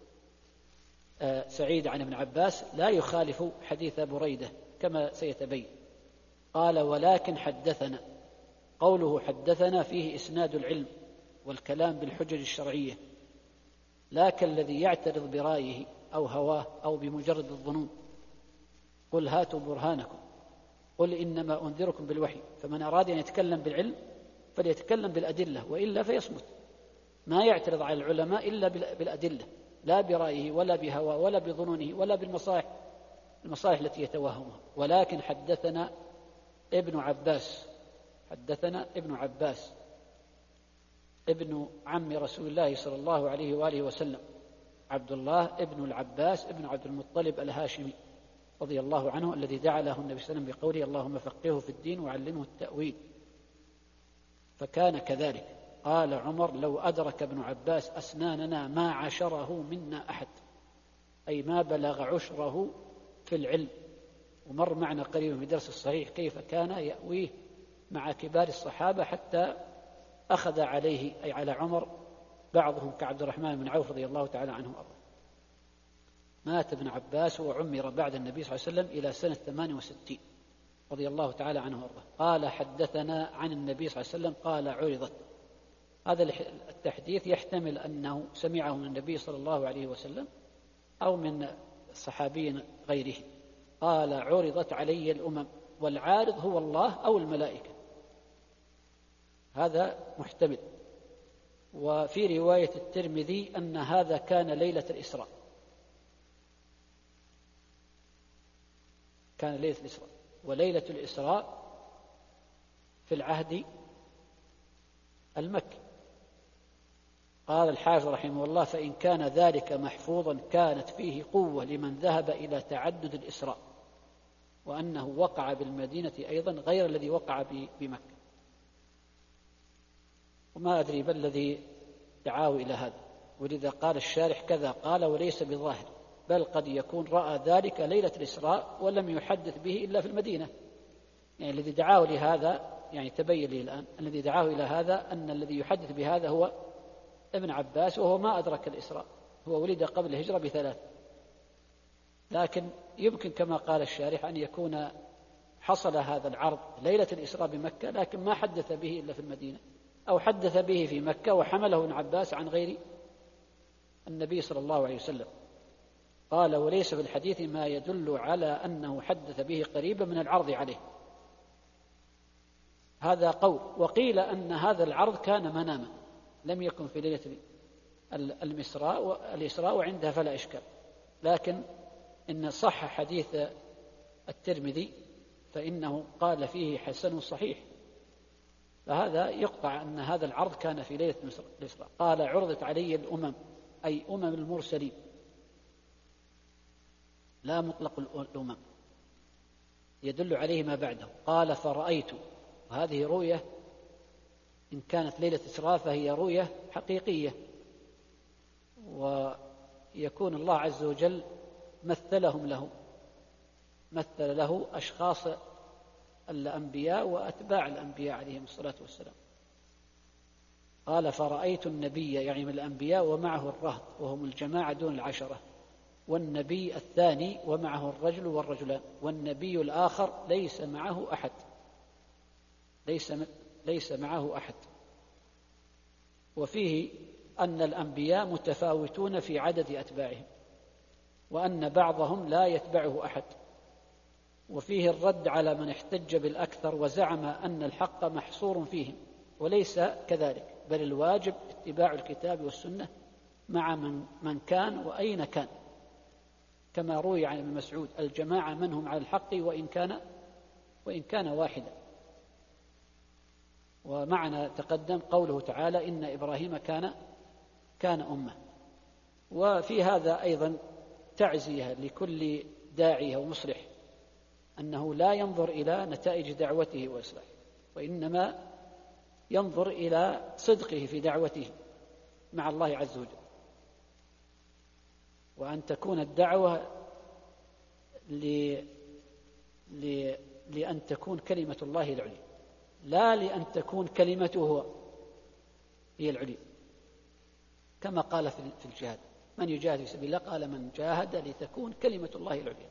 سعيد عن ابن عباس لا يخالف حديث بريدة كما سيتبين. قال ولكن حدثنا، قوله حدثنا فيه إسناد العلم والكلام بالحجج الشرعية، لا كالذي يعترض برأيه أو هواه أو بمجرد الظنون. قل هاتوا برهانكم، قل إنما أنذركم بالوحي. فمن أراد أن يتكلم بالعلم فليتكلم بالأدلة، وإلا فيصمت. ما يعترض على العلماء إلا بالأدلة، لا برأيه ولا بهواه ولا بظنونه ولا بالمصالح المصالح التي يتوهمها. ولكن حدثنا ابن عباس، حدثنا ابن عباس ابن عم رسول الله صلى الله عليه وآله وسلم، عبد الله ابن العباس ابن عبد المطلب الهاشمي رضي الله عنه، الذي دعا له النبي صلى الله عليه وسلم بقوله اللهم فقهه في الدين وعلمه التأويل، فكان كذلك. قال عمر لو أدرك ابن عباس أسناننا ما عشره منا أحد، أي ما بلغ عشره في العلم. ومر معنا قريبا في درس الصحيح كيف كان يأويه مع كبار الصحابة حتى أخذ عليه أي على عمر بعضهم كعبد الرحمن بن عوف رضي الله تعالى عنه وأرضاه. مات ابن عباس وعمر بعد النبي صلى الله عليه وسلم إلى سنة ثمان وستين رضي الله تعالى عنه وأرضاه. قال حدثنا عن النبي صلى الله عليه وسلم قال عرضت. هذا التحديث يحتمل أنه سمعه من النبي صلى الله عليه وسلم أو من صحابي غيره. قال عرضت علي الأمم، والعارض هو الله أو الملائكة، هذا محتمل. وفي رواية الترمذي أن هذا كان ليلة الإسراء، كان ليلة الإسراء. وليلة الإسراء في العهد المكي. قال الحافظ رحمه الله فإن كان ذلك محفوظا كانت فيه قوة لمن ذهب إلى تعدد الإسراء، وأنه وقع بالمدينة أيضا غير الذي وقع بمكة. وما أدري بل الذي دعاه إلى هذا، ولذا قال الشارح كذا قال وليس بظاهر، بل قد يكون رأى ذلك ليلة الإسراء ولم يحدث به إلا في المدينة. يعني الذي دعاه لهذا، يعني تبين لي الآن الذي دعاه إلى هذا أن الذي يحدث بهذا هو ابن عباس وهو ما أدرك الإسراء، هو ولد قبل الهجرة بثلاث، لكن يمكن كما قال الشارح أن يكون حصل هذا العرض ليلة الإسراء بمكة، لكن ما حدث به إلا في المدينة، أو حدث به في مكة وحمله ابن عباس عن غير النبي صلى الله عليه وسلم. قال: وليس في الحديث ما يدل على أنه حدث به قريبا من العرض عليه. هذا قول. وقيل أن هذا العرض كان مناما، لم يكن في ليلة الإسراء وعندها فلا إشكال، لكن إن صح حديث الترمذي فإنه قال فيه حسن صحيح، فهذا يقطع أن هذا العرض كان في ليلة الإسراء. قال: عرضت علي الأمم، أي أمم المرسلين، لا مطلق الأمم، يدل عليه ما بعده. قال: فرأيت، وهذه رؤية إن كانت ليلة إسراء فهي رؤية حقيقية، ويكون الله عز وجل مثلهم له، مثل له أشخاص الأنبياء وأتباع الأنبياء عليهم الصلاة والسلام. قال: فرأيت النبي، يعني من الأنبياء، ومعه الرهط وهم الجماعة دون العشرة، والنبي الثاني ومعه الرجل والرجلان، والنبي الآخر ليس معه أحد، ليس ليس معه أحد. وفيه أن الأنبياء متفاوتون في عدد أتباعهم، وأن بعضهم لا يتبعه أحد. وفيه الرد على من احتج بالأكثر وزعم أن الحق محصور فيهم، وليس كذلك، بل الواجب اتباع الكتاب والسنة مع من, من كان وأين كان، كما روي عن ابن مسعود: الجماعة من هم على الحق وإن كان وإن كان واحدا. ومعنى تقدم قوله تعالى: إن إبراهيم كان كان أمة. وفي هذا أيضا تعزية لكل داعية ومصلح، أنه لا ينظر إلى نتائج دعوته وإصلاحه، وإنما ينظر إلى صدقه في دعوته مع الله عز وجل، وأن تكون الدعوة ل... ل... لأن تكون كلمة الله العليا، لا لأن تكون كلمته هو هي العليا، كما قال في الجهاد: من يجاهد في سبيل الله، قال: من جاهد لتكون كلمة الله العليا.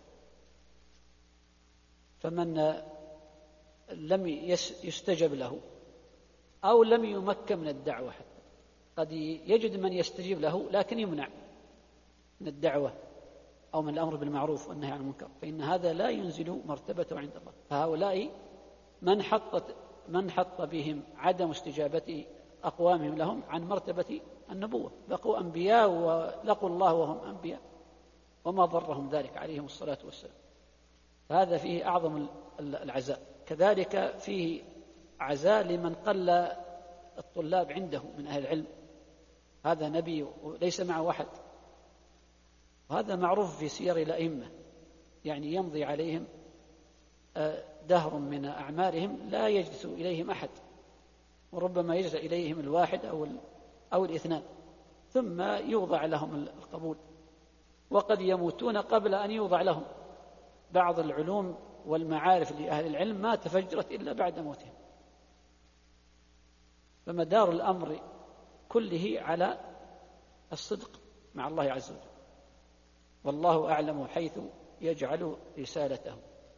فمن لم يستجب له أو لم يمكن من الدعوة، حتى قد يجد من يستجيب له لكن يمنع من الدعوة أو من الأمر بالمعروف والنهي عن المنكر، فإن هذا لا ينزل مرتبته عند الله. فهؤلاء من حطت من حط بهم عدم استجابة أقوامهم لهم عن مرتبة النبوة، بقوا أنبياء ولقوا الله وهم أنبياء، وما ضرهم ذلك عليهم الصلاة والسلام. فهذا فيه أعظم العزاء. كذلك فيه عزاء لمن قل الطلاب عنده من أهل العلم، هذا نبي وليس معه أحد، وهذا معروف في سير الأئمة، يعني يمضي عليهم دهر من أعمارهم لا يجلس إليهم أحد، وربما يجلس إليهم الواحد أو أو الاثنان، ثم يوضع لهم القبول، وقد يموتون قبل أن يوضع لهم. بعض العلوم والمعارف لأهل العلم ما تفجرت إلا بعد موتهم. فمدار الأمر كله على الصدق مع الله عز وجل، والله أعلم حيث يجعل رسالته.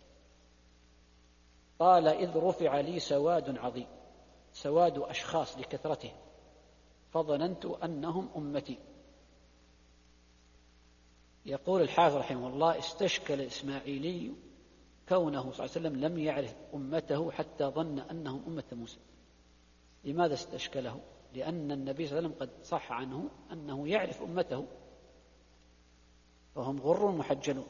قال: إذ رفع لي سواد عظيم، سواد أشخاص لكثرتهم، فظننت أنهم أمتي. يقول الحافظ رحمه الله: استشكل الإسماعيلي كونه صلى الله عليه وسلم لم يعرف أمته حتى ظن أنهم أمة موسى. لماذا استشكله؟ لأن النبي صلى الله عليه وسلم قد صح عنه أنه يعرف أمته، فهم غر محجلون.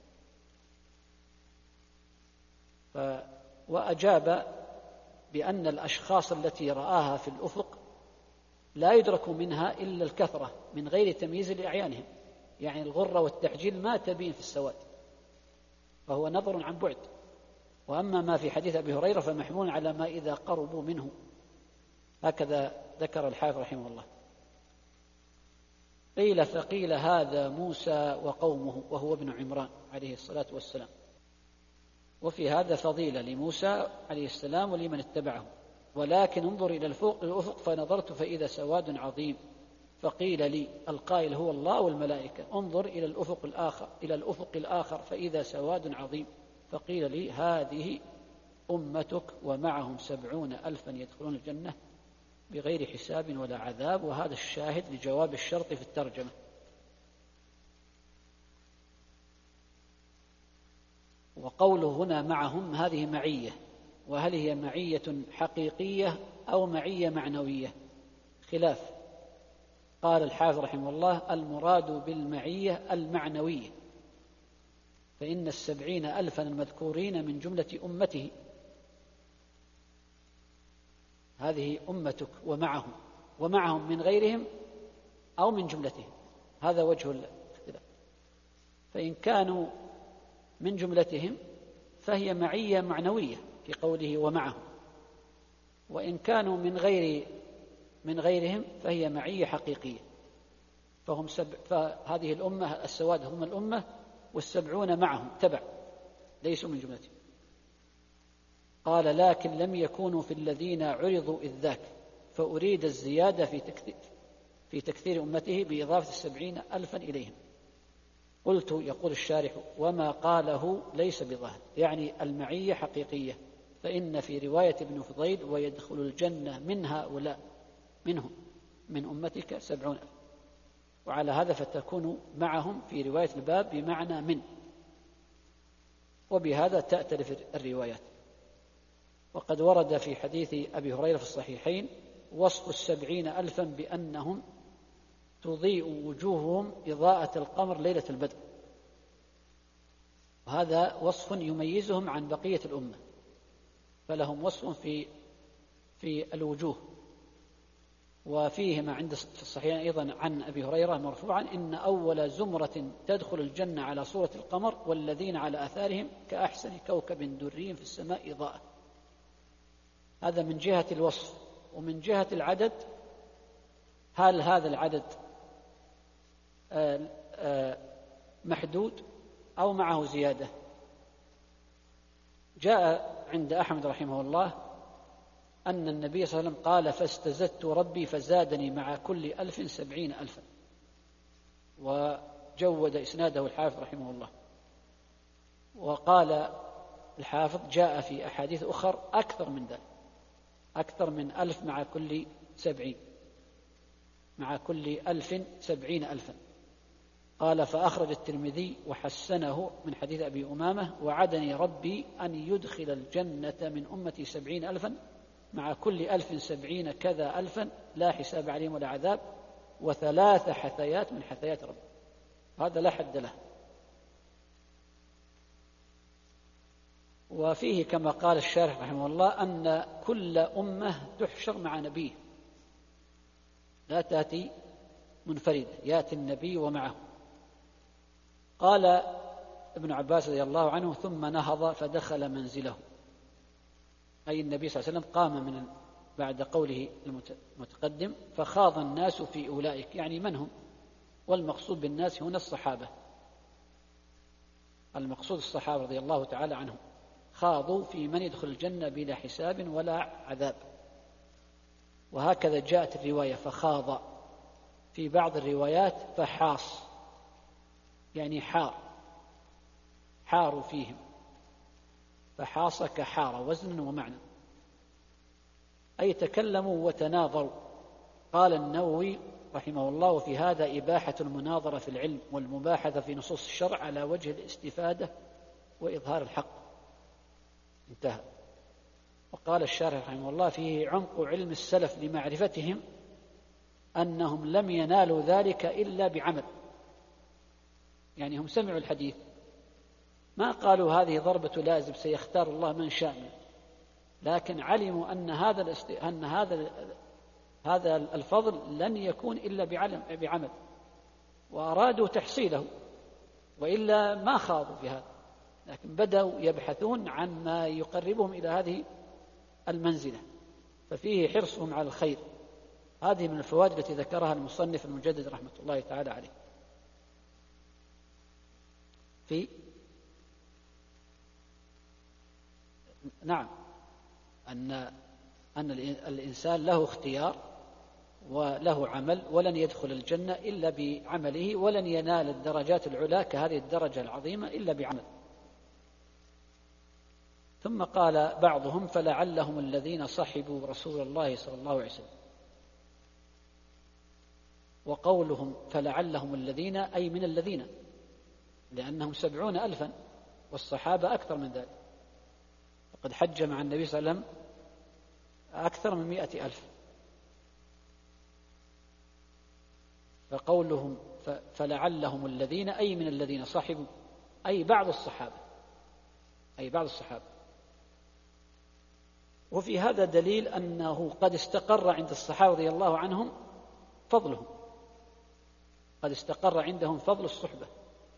ف... وأجاب بأن الأشخاص التي رآها في الأفق لا يدرك منها إلا الكثرة من غير تمييز لأعيانهم، يعني الغرة والتحجيل ما تبين في السواد، فهو نظر عن بعد. وأما ما في حديث أبي هريرة فمحمول على ما إذا قربوا منه، هكذا ذكر الحافظ رحمه الله. قيل فقيل هذا موسى وقومه وهو ابن عمران عليه الصلاة والسلام. وفي هذا فضيلة لموسى عليه السلام ولمن اتبعه. ولكن انظر إلى الأفق فنظرت فإذا سواد عظيم فقيل لي القائل هو الله والملائكة انظر إلى الأفق الآخر إلى الأفق الآخر فإذا سواد عظيم فقيل لي هذه أمتك ومعهم سبعون ألفا يدخلون الجنة بغير حساب ولا عذاب. وهذا الشاهد لجواب الشرط في الترجمة. وقوله هنا معهم هذه معية، وهل هي معية حقيقية أو معية معنوية؟ خلاف. قال الحافظ رحمه الله المراد بالمعية المعنوية، فإن السبعين ألفا المذكورين من جملة أمته، هذه أمتك ومعهم، ومعهم من غيرهم أو من جملتهم، هذا وجه الاختلاف. فإن كانوا من جملتهم فهي معية معنوية في قوله ومعهم، وإن كانوا من غير من غيرهم فهي معية حقيقية. فهم سب... فهذه الأمة السواد هم الأمة والسبعون معهم تبع ليسوا من جملتهم. قال لكن لم يكونوا في الذين عرضوا إذ ذاك، فأريد الزيادة في تكثير, في تكثير أمته بإضافة السبعين ألفا إليهم. قلت يقول الشارح وما قاله ليس بظاهر، يعني المعية حقيقية، فإن في رواية ابن فضيل ويدخل الجنة من هؤلاء منهم من أمتك سبعون ألف، وعلى هذا فتكون معهم في رواية الباب بمعنى من، وبهذا تأتلف الروايات. وقد ورد في حديث أبي هريرة في الصحيحين وصف السبعين ألفا بأنهم تضيء وجوههم إضاءة القمر ليلة البدر، وهذا وصف يميزهم عن بقية الأمة، فلهم وصف في في الوجوه. وفيه ما عند في الصحيحين أيضا عن أبي هريرة مرفوعا إن أول زمرة تدخل الجنة على صورة القمر والذين على آثارهم كأحسن كوكب دري في السماء إضاءة. هذا من جهة الوصف. ومن جهة العدد، هل هذا العدد محدود أو معه زيادة؟ جاء عند أحمد رحمه الله أن النبي صلى الله عليه وسلم قال فاستزدت ربي فزادني مع كل ألف سبعين ألفا، وجود إسناده الحافظ رحمه الله. وقال الحافظ جاء في أحاديث أخر أكثر من ذلك، أكثر من ألف مع كل سبعين، مع كل ألف سبعين ألفا. قال فأخرج الترمذي وحسنه من حديث أبي أمامة وعدني ربي أن يدخل الجنة من أمتي سبعين ألفا مع كل ألف سبعين كذا ألفا لا حساب عليهم ولا عذاب، وثلاث حثيات من حثيات ربي. هذا لا حد له. وفيه كما قال الشارح رحمه الله أن كل أمة تحشر مع نبيه، لا تأتي منفردة، يأتي النبي ومعه. قال ابن عباس رضي الله عنه ثم نهض فدخل منزله، أي النبي صلى الله عليه وسلم قام من بعد قوله المتقدم فخاض الناس في أولئك، يعني من هم؟ والمقصود بالناس هنا الصحابة، المقصود الصحابة رضي الله تعالى عنهم، خاضوا في من يدخل الجنة بلا حساب ولا عذاب. وهكذا جاءت الرواية فخاض، في بعض الروايات فحاص، يعني حار، حاروا فيهم، فحاص كحار وزنا ومعنى، أي تكلموا وتناظروا. قال النووي رحمه الله وفي هذا إباحة المناظرة في العلم والمباحثة في نصوص الشرع على وجه الاستفادة وإظهار الحق. انتهى. وقال الشارح رحمه الله فيه عمق علم السلف لمعرفتهم أنهم لم ينالوا ذلك إلا بعمل، يعني هم سمعوا الحديث ما قالوا هذه ضربة لازم سيختار الله من شاء منه، لكن علموا أن هذا الاست... أن هذا هذا الفضل لن يكون إلا بعلم... بعمل، وأرادوا تحصيله، وإلا ما خاضوا في هذا، لكن بدأوا يبحثون عن ما يقربهم إلى هذه المنزلة، ففيه حرصهم على الخير. هذه من الفوائد التي ذكرها المصنف المجدد رحمة الله تعالى عليه. في نعم أن أن الإنسان له اختيار، وله عمل ولن يدخل الجنة إلا بعمله، ولن ينال الدرجات العلى كهذه الدرجة العظيمة إلا بعمل. ثم قال بعضهم: فلعلهم الذين صحبوا رسول الله صلى الله عليه وسلم. وقولهم فلعلهم الذين أي من الذين، لأنهم سبعون ألفا والصحابة أكثر من ذلك، فقد حج مع النبي صلى الله عليه وسلم أكثر من مئة ألف. فقولهم فلعلهم الذين أي من الذين صحبوا أي بعض الصحابة أي بعض الصحابة. وفي هذا دليل أنه قد استقر عند الصحابة رضي الله عنهم فضلهم، قد استقر عندهم فضل الصحبة،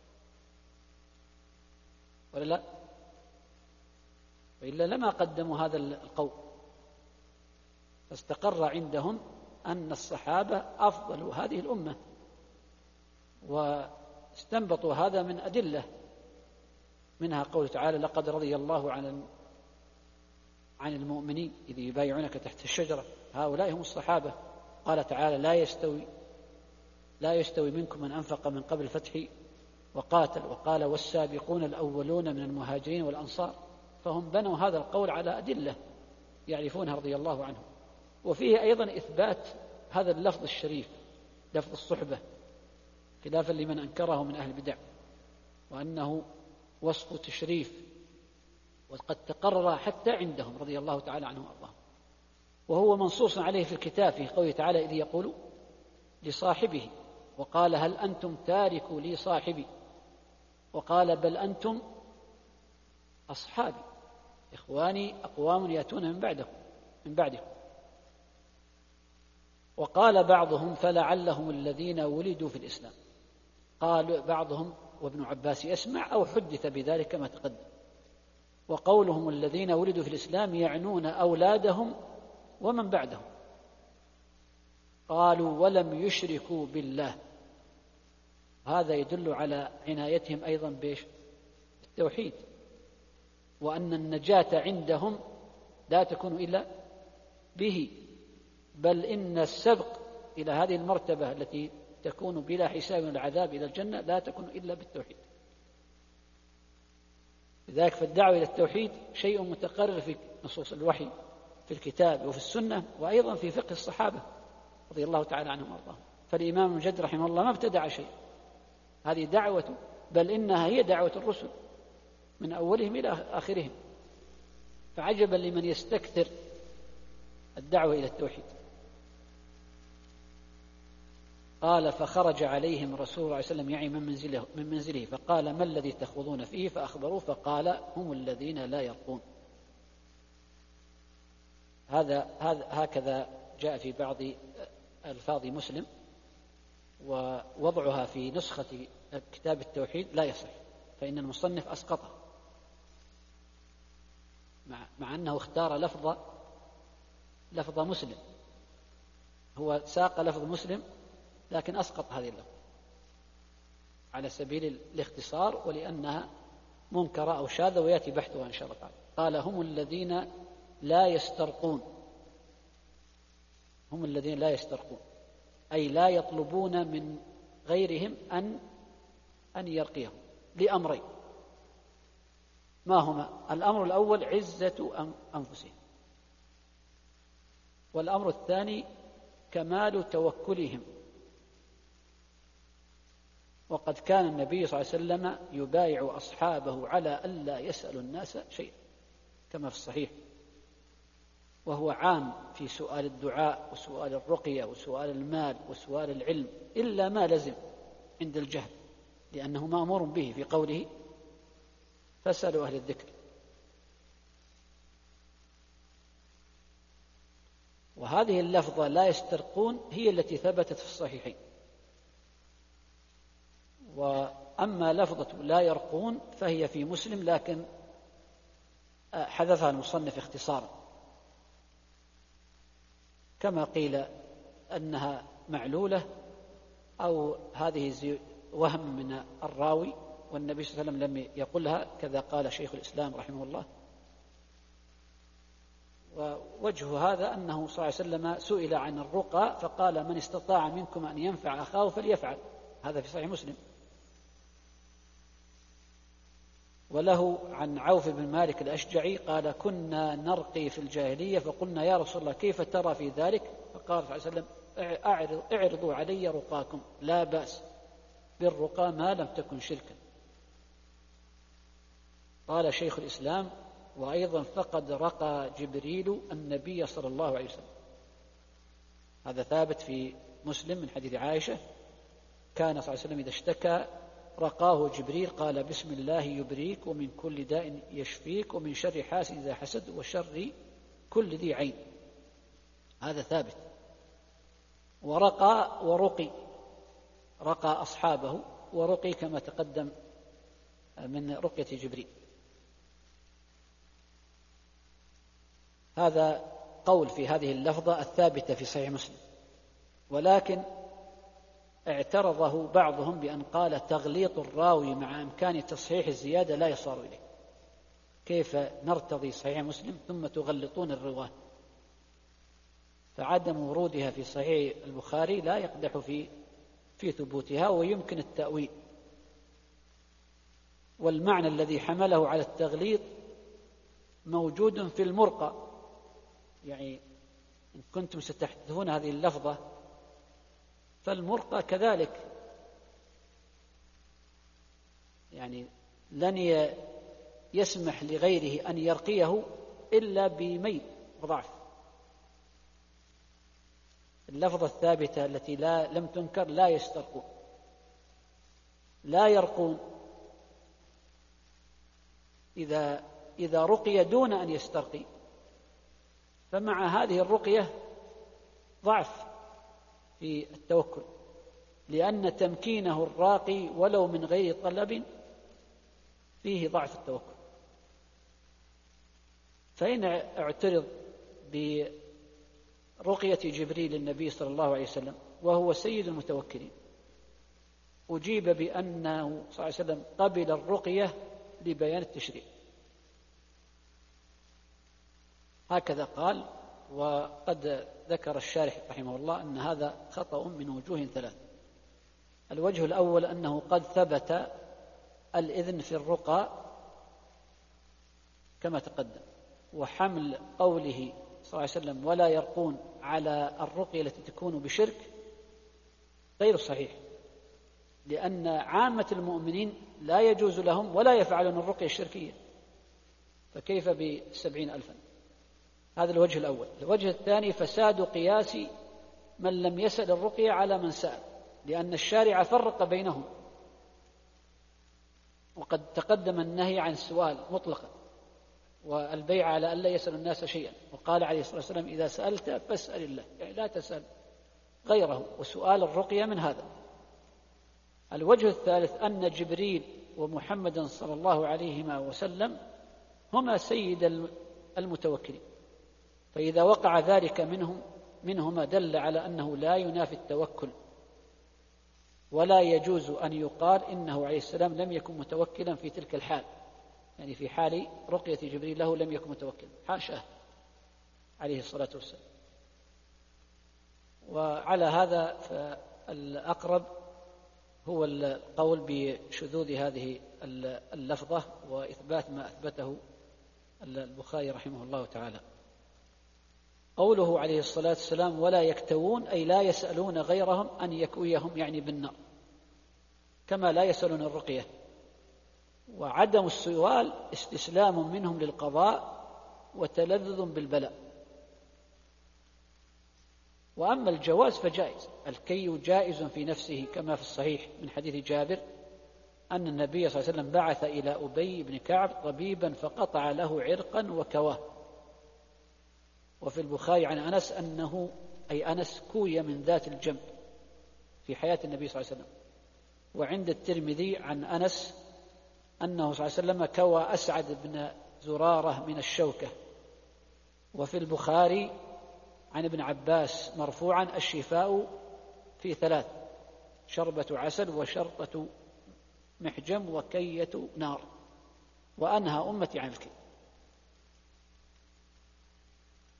ولا لا؟ وإلا لما قدموا هذا القول. فاستقر عندهم أن الصحابة أفضل هذه الأمة، واستنبطوا هذا من أدلة، منها قوله تعالى: لقد رضي الله عن عن المؤمنين إذ يبايعونك تحت الشجرة هؤلاء هم الصحابة. قال تعالى: لا يستوي لا يستوي منكم من أنفق من قبل الفتح وقاتل. وقال: والسابقون الأولون من المهاجرين والأنصار. فهم بنوا هذا القول على أدلة يعرفونها رضي الله عنهم. وفيه أيضا إثبات هذا اللفظ الشريف، لفظ الصحبة، خلافا لمن أنكره من أهل البدع، وأنه وصف تشريف، وقد تقرر حتى عندهم رضي الله تعالى عنهم وأرضاهم. وهو منصوص عليه في الكتاب في قوله تعالى: إذ يقول لصاحبه، وقال: هل أنتم تاركوا لي صاحبي، وقال: بل أنتم أصحابي إخواني أقوام يأتون من بعدكم من بعدكم. وقال بعضهم: فلعلهم الذين ولدوا في الإسلام. قال بعضهم وابن عباس يسمع أو حدث بذلك كما تقدم. وقولهم الذين ولدوا في الإسلام يعنون أولادهم ومن بعدهم. قالوا: ولم يشركوا بالله. هذا يدل على عنايتهم أيضا بالتوحيد، وأن النجاة عندهم لا تكون إلا به، بل إن السبق إلى هذه المرتبة التي تكون بلا حساب من العذاب إلى الجنة لا تكون إلا بالتوحيد. لذلك فالدعوة إلى التوحيد شيء متقرر في نصوص الوحي في الكتاب وفي السنة، وأيضا في فقه الصحابة رضي الله تعالى عنهم وارضاهم. فالإمام ابن جد رحمه الله ما ابتدع شيء، هذه دعوة، بل إنها هي دعوة الرسل من أولهم إلى آخرهم. فعجبا لمن يستكثر الدعوة إلى التوحيد. قال: فخرج عليهم رسول الله صلى الله عليه وسلم يعي من منزله, من منزله فقال: ما الذي تخوضون فيه؟ فأخبروه فقال: هم الذين لا يرقون. هذا هذا هكذا جاء في بعض ألفاظ مسلم، ووضعها في نسخة كتاب التوحيد لا يصح، فإن المصنف أسقطه، مع, مع أنه اختار لفظ لفظ مسلم، هو ساق لفظ مسلم لكن أسقط هذه اللفظ على سبيل الاختصار، ولأنها منكرة أو شاذة ويأتي بحثها إن شاء الله تعالى. قال: هم الذين لا يسترقون. هم الذين لا يسترقون أي لا يطلبون من غيرهم أن أن يرقيهم لأمرين. ما هما؟ الأمر الأول عزة أنفسهم، والأمر الثاني كمال توكلهم. وقد كان النبي صلى الله عليه وسلم يبايع أصحابه على ألا يسألوا الناس شيئا كما في الصحيح، وهو عام في سؤال الدعاء وسؤال الرقية وسؤال المال وسؤال العلم، إلا ما لزم عند الجهل، لأنه مأمور به في قوله: فاسألوا أهل الذكر. وهذه اللفظة لا يسترقون هي التي ثبتت في الصحيحين. وأما لفظة لا يرقون فهي في مسلم، لكن حذفها المصنف اختصارا، كما قيل أنها معلولة أو هذه وهم من الراوي، والنبي صلى الله عليه وسلم لم يقلها، كذا قال شيخ الإسلام رحمه الله. ووجه هذا أنه صلى الله عليه وسلم سئل عن الرقى فقال: من استطاع منكم أن ينفع أخاه فليفعل. هذا في صحيح مسلم. وله عن عوف بن مالك الأشجعي قال: كنا نرقي في الجاهلية فقلنا: يا رسول الله كيف ترى في ذلك؟ فقال صلى الله عليه وسلم: اعرضوا علي رقاكم، لا بأس بالرقى ما لم تكن شركا. قال شيخ الإسلام: وأيضا فقد رقى جبريل النبي صلى الله عليه وسلم. هذا ثابت في مسلم من حديث عائشة: كان صلى الله عليه وسلم إذا اشتكى رقاه جبريل قال: بسم الله يبريك ومن كل داء يشفيك ومن شر حاسد إذا حسد وشر كل ذي عين. هذا ثابت. ورقى ورقي، رقى أصحابه ورقي كما تقدم من رقية جبريل. هذا قول في هذه اللفظة الثابتة في صحيح مسلم، ولكن اعترضه بعضهم بأن قال: تغليط الراوي مع إمكان تصحيح الزيادة لا يصار إليه. كيف نرتضي صحيح مسلم ثم تغلطون الرواة؟ فعدم ورودها في صحيح البخاري لا يقدح في في ثبوتها، ويمكن التأويل. والمعنى الذي حمله على التغليط موجود في المرقى، يعني إن كنتم ستحدثون هذه اللفظة فالمرقى كذلك، يعني لن يسمح لغيره أن يرقيه إلا بميل وضعف. اللفظة الثابتة التي لا لم تنكر: لا يسترقون، لا يرقون. إذا إذا رقي دون أن يسترقي فمع هذه الرقية ضعف في التوكل، لأن تمكينه الراقي ولو من غير طلب فيه ضعف التوكل. فإن اعترض برقية جبريل النبي صلى الله عليه وسلم وهو سيد المتوكلين، أجيب بأنه صلى الله عليه وسلم قبل الرقية لبيان التشريع. هكذا قال. وقد ذكر الشارح رحمه الله أن هذا خطأ من وجوه ثلاث. الوجه الأول أنه قد ثبت الإذن في الرقى كما تقدم، وحمل قوله صلى الله عليه وسلم ولا يرقون على الرقية التي تكون بشرك غير صحيح، لأن عامة المؤمنين لا يجوز لهم ولا يفعلون الرقية الشركية، فكيف بسبعين ألفا؟ هذا الوجه الأول. الوجه الثاني فساد قياس من لم يسأل الرقية على من سأل، لأن الشارع فرق بينهم، وقد تقدم النهي عن السؤال مطلقا والبيع على أن لا يسأل الناس شيئا، وقال عليه الصلاة والسلام إذا سألت فاسأل الله، يعني لا تسأل غيره، وسؤال الرقية من هذا. الوجه الثالث أن جبريل ومحمدا صلى الله عليه وسلم هما سيد المتوكلين، فإذا وقع ذلك منهم منهما دل على أنه لا ينافي التوكل، ولا يجوز أن يقال إنه عليه السلام لم يكن متوكلا في تلك الحال، يعني في حال رقية جبريل له لم يكن متوكلا، حاشاه عليه الصلاة والسلام. وعلى هذا فالأقرب هو القول بشذوذ هذه اللفظة وإثبات ما أثبته البخاري رحمه الله تعالى. قوله عليه الصلاة والسلام ولا يكتوون أي لا يسألون غيرهم أن يكويهم، يعني بالنار، كما لا يسألون الرقية. وعدم السؤال استسلام منهم للقضاء وتلذذ بالبلاء. وأما الجواز فجائز، الكي جائز في نفسه كما في الصحيح من حديث جابر أن النبي صلى الله عليه وسلم بعث إلى أبي بن كعب طبيبا فقطع له عرقا وكواه. وفي البخاري عن أنس أنه أي أنس كوي من ذات الجنب في حياة النبي صلى الله عليه وسلم. وعند الترمذي عن أنس أنه صلى الله عليه وسلم كوى أسعد بن زرارة من الشوكة. وفي البخاري عن ابن عباس مرفوعا الشفاء في ثلاث: شربة عسل وشرطة محجم وكية نار، وأنهى أمتي عن الكي.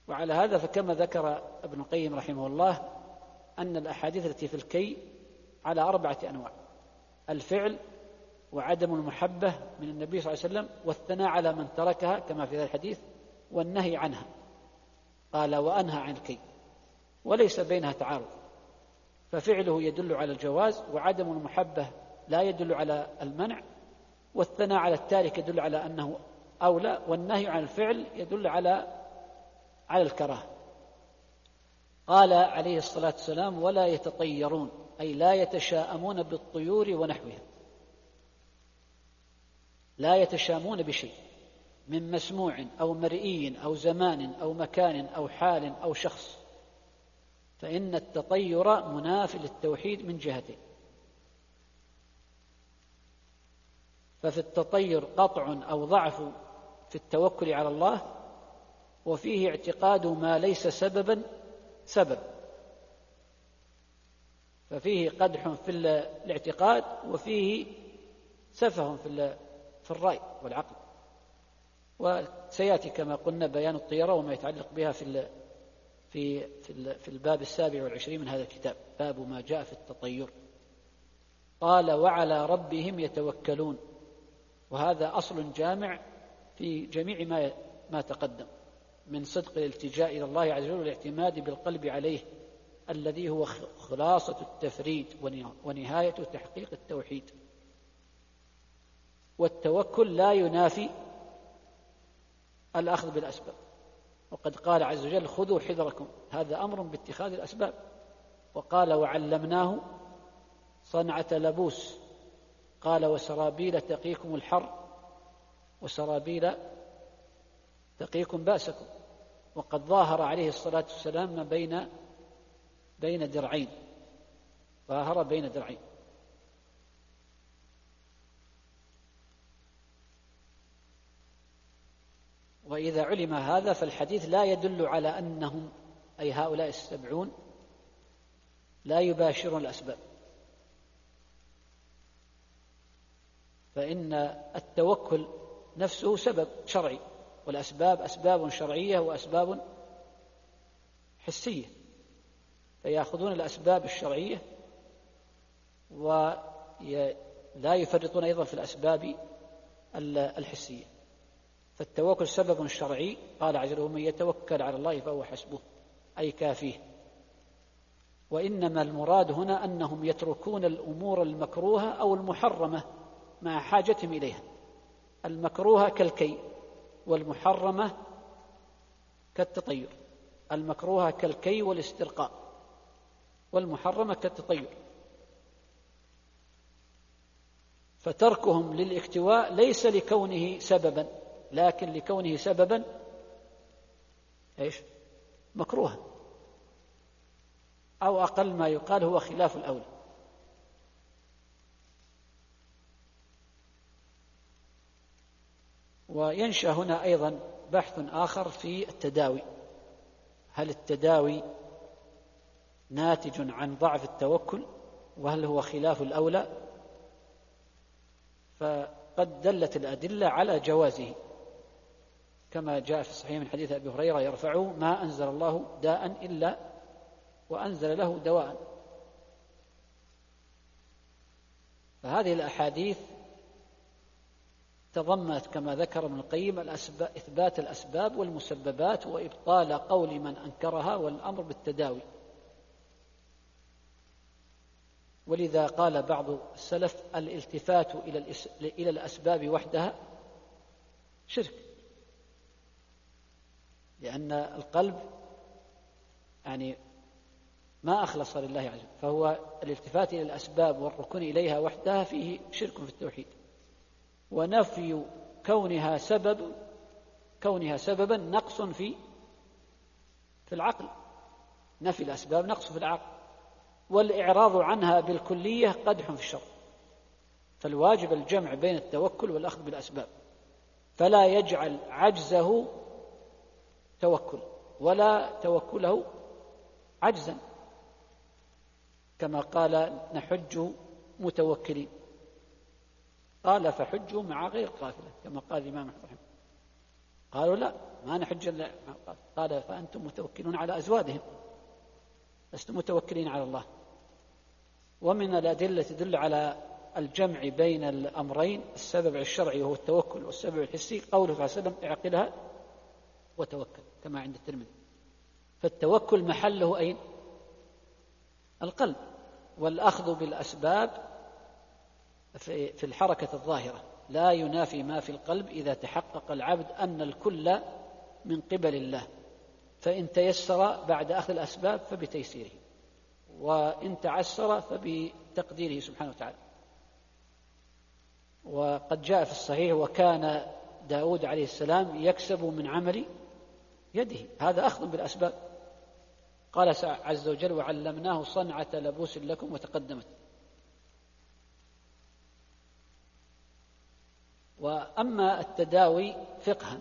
وعلى هذا فكما ذكر ابن القيم رحمه الله أن الأحاديث التي في الكي على أربعة أنواع: الفعل، وعدم المحبة من النبي صلى الله عليه وسلم، والثناء على من تركها كما في هذا الحديث، والنهي عنها. قال: وأنهى عن الكي، وليس بينها تعارض، ففعله يدل على الجواز، وعدم المحبة لا يدل على المنع، والثناء على التارك يدل على أنه أولى، والنهي عن الفعل يدل على على الكراهة. قال عليه الصلاة والسلام: ولا يتطيرون، أي لا يتشاءمون بالطيور ونحوها، لا يتشامون بشيء من مسموع أو مرئي أو زمان أو مكان أو حال أو شخص، فإن التطير مناف للتوحيد من جهتين. ففي التطير قطع أو ضعف في التوكل على الله، وفيه اعتقاد ما ليس سببا سبب، ففيه قدح في الاعتقاد، وفيه سفه في في الرأي والعقل. وسيأتي كما قلنا بيان الطيرة وما يتعلق بها في في في الباب السابع والعشرين من هذا الكتاب، باب ما جاء في التطير. قال: وعلى ربهم يتوكلون، وهذا أصل جامع في جميع ما ما تقدم من صدق الالتجاء إلى الله عز وجل والاعتماد بالقلب عليه، الذي هو خلاصة التفريد ونهاية تحقيق التوحيد. والتوكل لا ينافي الأخذ بالأسباب، وقد قال عز وجل: خذوا حذركم، هذا أمر باتخاذ الأسباب. وقال: وعلمناه صنعة لبوس، قال: وسرابيل تقيكم الحر، وسرابيل تقيكم بأسكم. وقد ظاهر عليه الصلاة والسلام ما بين بين درعين، ظاهر بين درعين. وإذا علم هذا فالحديث لا يدل على أنهم، أي هؤلاء السبعون، لا يباشرون الأسباب، فإن التوكل نفسه سبب شرعي، والأسباب أسباب شرعية وأسباب حسية، فيأخذون الأسباب الشرعية ولا يفرطون أيضا في الأسباب الحسية. فالتوكل سبب شرعي، قال عز وجل: ومن يتوكل على الله فهو حسبه، أي كافيه. وإنما المراد هنا أنهم يتركون الأمور المكروهة أو المحرمة مع حاجتهم إليها. المكروهة كالكي، والمحرمة كالتطير. المكروهة كالكي والاسترقاء، والمحرمة كالتطير. فتركهم للاكتواء ليس لكونه سببا، لكن لكونه سببا ايش؟ مكروها، أو أقل ما يقال هو خلاف الأولى. وينشأ هنا أيضا بحث آخر في التداوي: هل التداوي ناتج عن ضعف التوكل، وهل هو خلاف الأولى؟ فقد دلت الأدلة على جوازه، كما جاء في الصحيح من حديث أبي هريرة يرفعه: ما أنزل الله داء إلا وأنزل له دواء. فهذه الأحاديث تضمنت كما ذكر ابن القيم إثبات الأسباب والمسببات، وإبطال قول من أنكرها، والأمر بالتداوي. ولذا قال بعض السلف: الالتفات إلى الأسباب وحدها شرك، لأن القلب يعني ما أخلص لله عز وجل، فهو الالتفات إلى الأسباب والركون إليها وحدها فيه شرك في التوحيد. ونفي كونها سبب كونها سببا نقص في في العقل، نفي الأسباب نقص في العقل، والإعراض عنها بالكلية قدح في الشرع. فالواجب الجمع بين التوكل والأخذ بالأسباب، فلا يجعل عجزه توكل ولا توكله عجزا، كما قال: نحج متوكلين. قال: فحجوا مع غير قافلة، كما قال الإمام أحمد رحمه. قالوا لا ما نحج إلا. قال فأنتم متوكلون على أزواجهم لستم متوكلين على الله. ومن الأدلة تدل على الجمع بين الأمرين السبب الشرعي وهو التوكل والسبب الحسي قوله صلى الله عليه وسلم اعقلها وتوكل كما عند الترمذي. فالتوكل محله أين؟ القلب، والأخذ بالأسباب في الحركة الظاهرة لا ينافي ما في القلب إذا تحقق العبد أن الكل من قبل الله، فإن تيسر بعد أخذ الأسباب فبتيسيره، وإن تعسر فبتقديره سبحانه وتعالى. وقد جاء في الصحيح وكان داود عليه السلام يكسب من عمل يده، هذا أخذ بالأسباب. قال عز وجل وعلمناه صنعة لبوس لكم وتقدمت. وأما التداوي فقها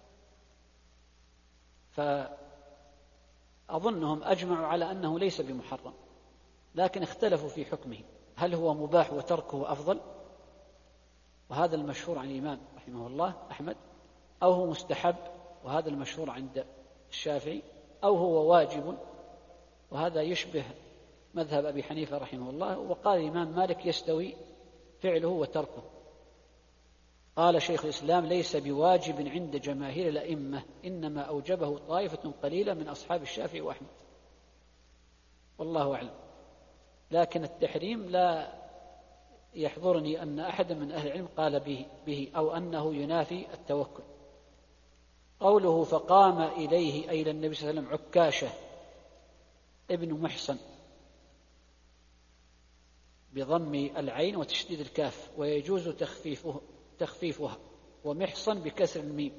فأظنهم أجمعوا على أنه ليس بمحرم، لكن اختلفوا في حكمه، هل هو مباح وتركه أفضل، وهذا المشهور عن الإمام رحمه الله أحمد، أو هو مستحب وهذا المشهور عند الشافعي، أو هو واجب وهذا يشبه مذهب أبي حنيفة رحمه الله. وقال الإمام مالك يستوي فعله وتركه. قال شيخ الإسلام ليس بواجب عند جماهير الأئمة، إنما أوجبه طائفة قليلة من أصحاب الشافعي وأحمد، والله أعلم. لكن التحريم لا يحضرني أن أحد من أهل العلم قال به, به أو أنه ينافي التوكل. قوله فقام إليه أي إلى النبي صلى الله عليه وسلم عكاشة ابن محصن بضم العين وتشديد الكاف، ويجوز تخفيفه تخفيفها، ومحصن بكسر الميم،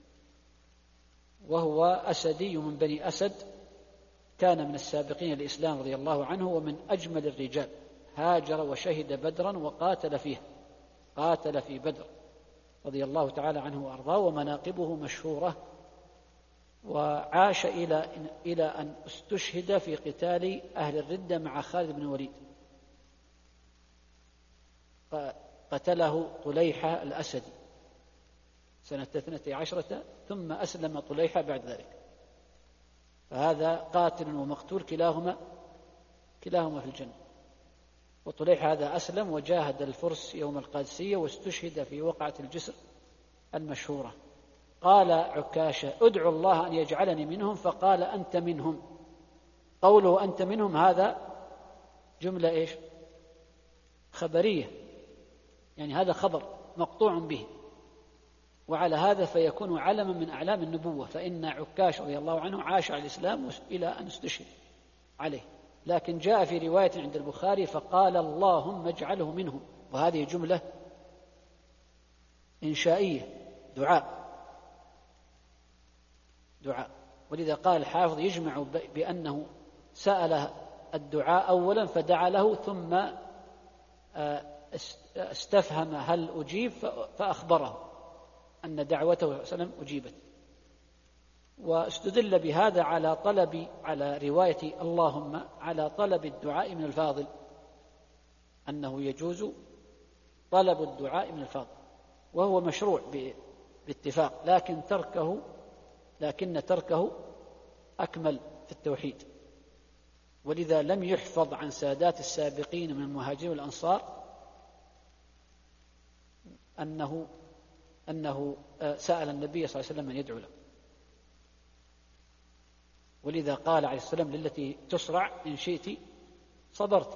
وهو أسدي من بني أسد، كان من السابقين الإسلام رضي الله عنه، ومن أجمل الرجال، هاجر وشهد بدرا وقاتل فيه، قاتل في بدر رضي الله تعالى عنه وأرضاه، ومناقبه مشهورة. وعاش إلى إلى أن استشهد في قتال أهل الردة مع خالد بن الوليد، قتله طليحة الأسدي سنة اثنتي عشرة، ثم أسلم طليحة بعد ذلك. فهذا قاتل ومقتول كلاهما كلاهما في الجنة. وطليحة هذا أسلم وجاهد الفرس يوم القادسية واستشهد في وقعة الجسر المشهورة. قال عكاشة ادعو الله أن يجعلني منهم، فقال أنت منهم. قوله أنت منهم هذا جملة إيش؟ خبرية، يعني هذا خبر مقطوع به، وعلى هذا فيكون علما من أعلام النبوة، فإن عكاش رضي الله عنه عاش على الإسلام إلى أن استشهد عليه. لكن جاء في رواية عند البخاري فقال اللهم اجعله منهم، وهذه جملة إنشائية دعاء دعاء ولذا قال الحافظ يجمع بأنه سأل الدعاء أولا فدعا له، ثم استفهم هل أجيب فأخبره أن دعوته صلى الله عليه وسلم أجيبت. واستدل بهذا على طلب على رواية اللهم على طلب الدعاء من الفاضل، أنه يجوز طلب الدعاء من الفاضل، وهو مشروع باتفاق، لكن تركه لكن تركه أكمل في التوحيد. ولذا لم يحفظ عن سادات السابقين من المهاجرين والأنصار أنه أنه سأل النبي صلى الله عليه وسلم أن يدعو له. ولذا قال عليه السلام للتي تسرع إن شئت صبرت،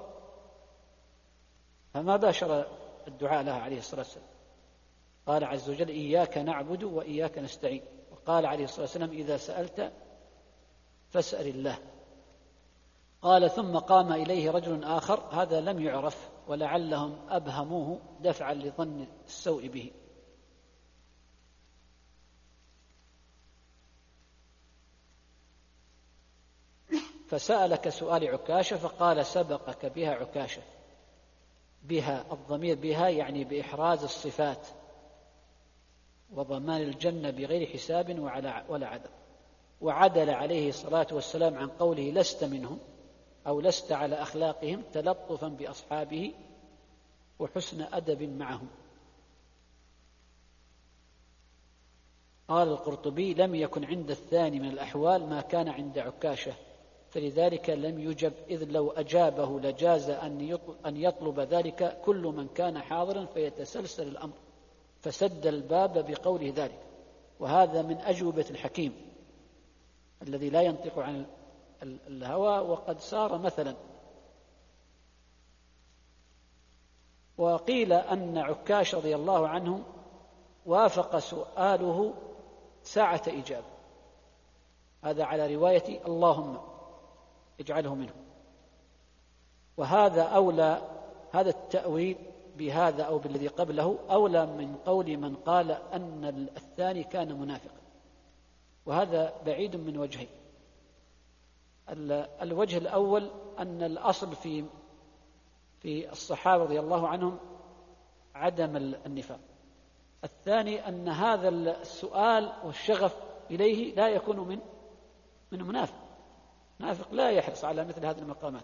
فما باشر الدعاء لها عليه الصلاة والسلام. قال عز وجل إياك نعبد وإياك نستعين، وقال عليه الصلاة والسلام إذا سألت فاسأل الله. قال ثم قام إليه رجل آخر، هذا لم يعرف ولعلهم أبهموه دفعا لظن السوء به. فسألك سؤال عكاشة، فقال سبقك بها عكاشة. بها الضمير بها يعني بإحراز الصفات وضمان الجنة بغير حساب ولا عذاب. وعدل عليه الصلاة والسلام عن قوله لست منهم أو لست على أخلاقهم تلطفا بأصحابه وحسن أدب معهم. قال القرطبي: لم يكن عند الثاني من الأحوال ما كان عند عكاشة، فلذلك لم يجب، إذ لو أجابه لجاز أن يطلب ذلك كل من كان حاضرا فيتسلسل الأمر، فسد الباب بقوله ذلك. وهذا من أجوبة الحكيم الذي لا ينطق عن الهوى، وقد صار مثلا. وقيل أن عكاش رضي الله عنه وافق سؤاله ساعة إجابة، هذا على رواية اللهم اجعله منه. وهذا أولى، هذا التأويل بهذا أو بالذي قبله أولى من قول من قال أن الثاني كان منافقا، وهذا بعيد من وجهين. الوجه الأول أن الأصل في في الصحابة رضي الله عنهم عدم النفاق. الثاني أن هذا السؤال والشغف إليه لا يكون من من منافق. منافق لا يحرص على مثل هذه المقامات.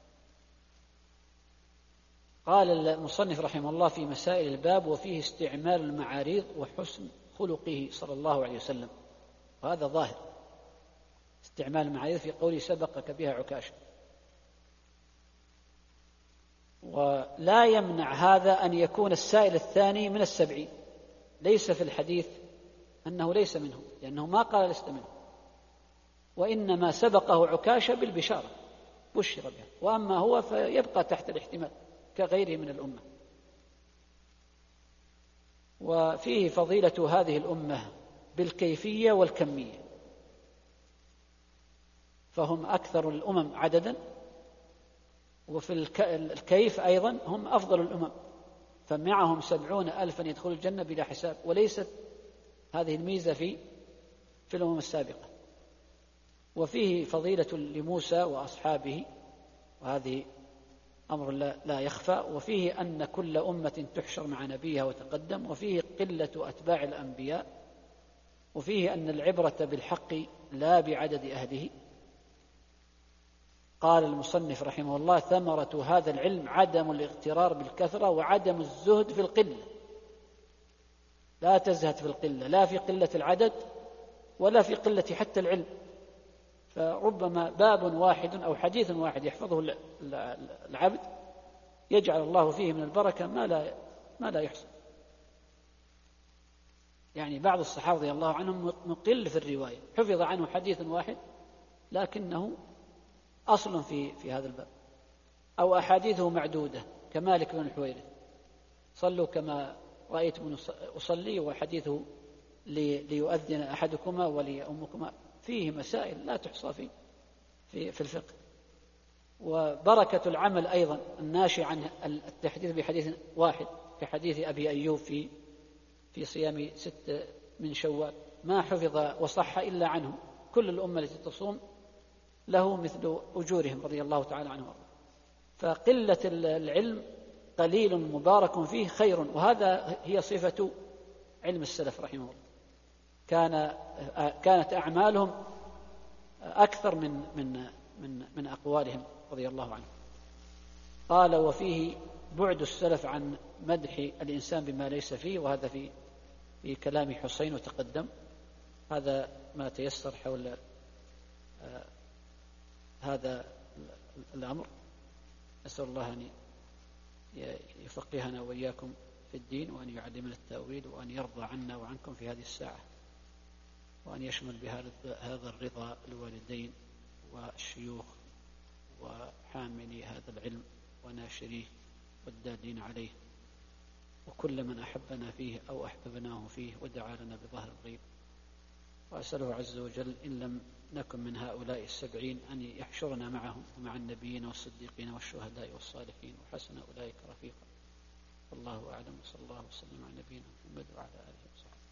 قال المصنف رحمه الله في مسائل الباب: وفيه استعمال المعاريض وحسن خلقه صلى الله عليه وسلم. وهذا ظاهر استعمال المعاريض في قوله سبقك بها عكاشة. ولا يمنع هذا أن يكون السائل الثاني من السبعين، ليس في الحديث أنه ليس منه، لأنه ما قال لست منه، وإنما سبقه عكاشة بالبشارة بشر بها، وأما هو فيبقى تحت الاحتمال كغيره من الأمة. وفيه فضيلة هذه الأمة بالكيفية والكمية، فهم أكثر الأمم عددا، وفي الكيف أيضا هم أفضل الأمم، فمعهم سبعون ألفا يدخل الجنة بلا حساب، وليست هذه الميزة في في الأمم السابقة. وفيه فضيلة لموسى وأصحابه، وهذه أمر لا يخفى. وفيه أن كل أمة تحشر مع نبيها وتقدم. وفيه قلة أتباع الأنبياء. وفيه أن العبرة بالحق لا بعدد أهله. قال المصنف رحمه الله: ثمرة هذا العلم عدم الاغترار بالكثرة وعدم الزهد في القلة. لا تزهد في القلة، لا في قلة العدد ولا في قلة حتى العلم. فربما باب واحد أو حديث واحد يحفظه العبد يجعل الله فيه من البركة ما لا ما لا يحصى. يعني بعض الصحابة رضي الله عنهم مقل في الرواية، حفظ عنه حديث واحد لكنه أصل في في هذا الباب، أو أحاديثه معدودة كمالك بن الحويرث: صلوا كما رأيتم أصلي، وحديثه ليؤذن أحدكما وليؤمكما. فيه مسائل لا تحصى في في في الفقه. وبركة العمل أيضا الناشئ عن التحديث بحديث واحد كحديث أبي أيوب في في صيام ست من شوال، ما حفظ وصح إلا عنه. كل الأمة التي تصوم له مثل أجورهم رضي الله تعالى عنهم. فقلة العلم قليل مبارك فيه خير، وهذا هي صفة علم السلف رحمه الله. كان كانت أعمالهم أكثر من من من من أقوالهم رضي الله عنهم. قال: وفيه بعد السلف عن مدح الإنسان بما ليس فيه، وهذا في في كلام حسين وتقدم. هذا ما تيسر حول هذا الأمر. أسأل الله أن يفقهنا وإياكم في الدين، وأن يعلمنا التأويل، وأن يرضى عنا وعنكم في هذه الساعة، وأن يشمل بهذا الرضا الوالدين والشيوخ وحاملي هذا العلم وناشريه والدالين عليه، وكل من أحبنا فيه أو أحببناه فيه ودعا لنا بظهر الغيب. وأسأله عز وجل إن لم نكن من هؤلاء السبعين أن يحشرنا معهم ومع النبيين والصديقين والشهداء والصالحين، وحسن أولئك رفيقا. والله أعلم، وصلى الله وسلم على نبينا محمد وعلى آله وصحبه.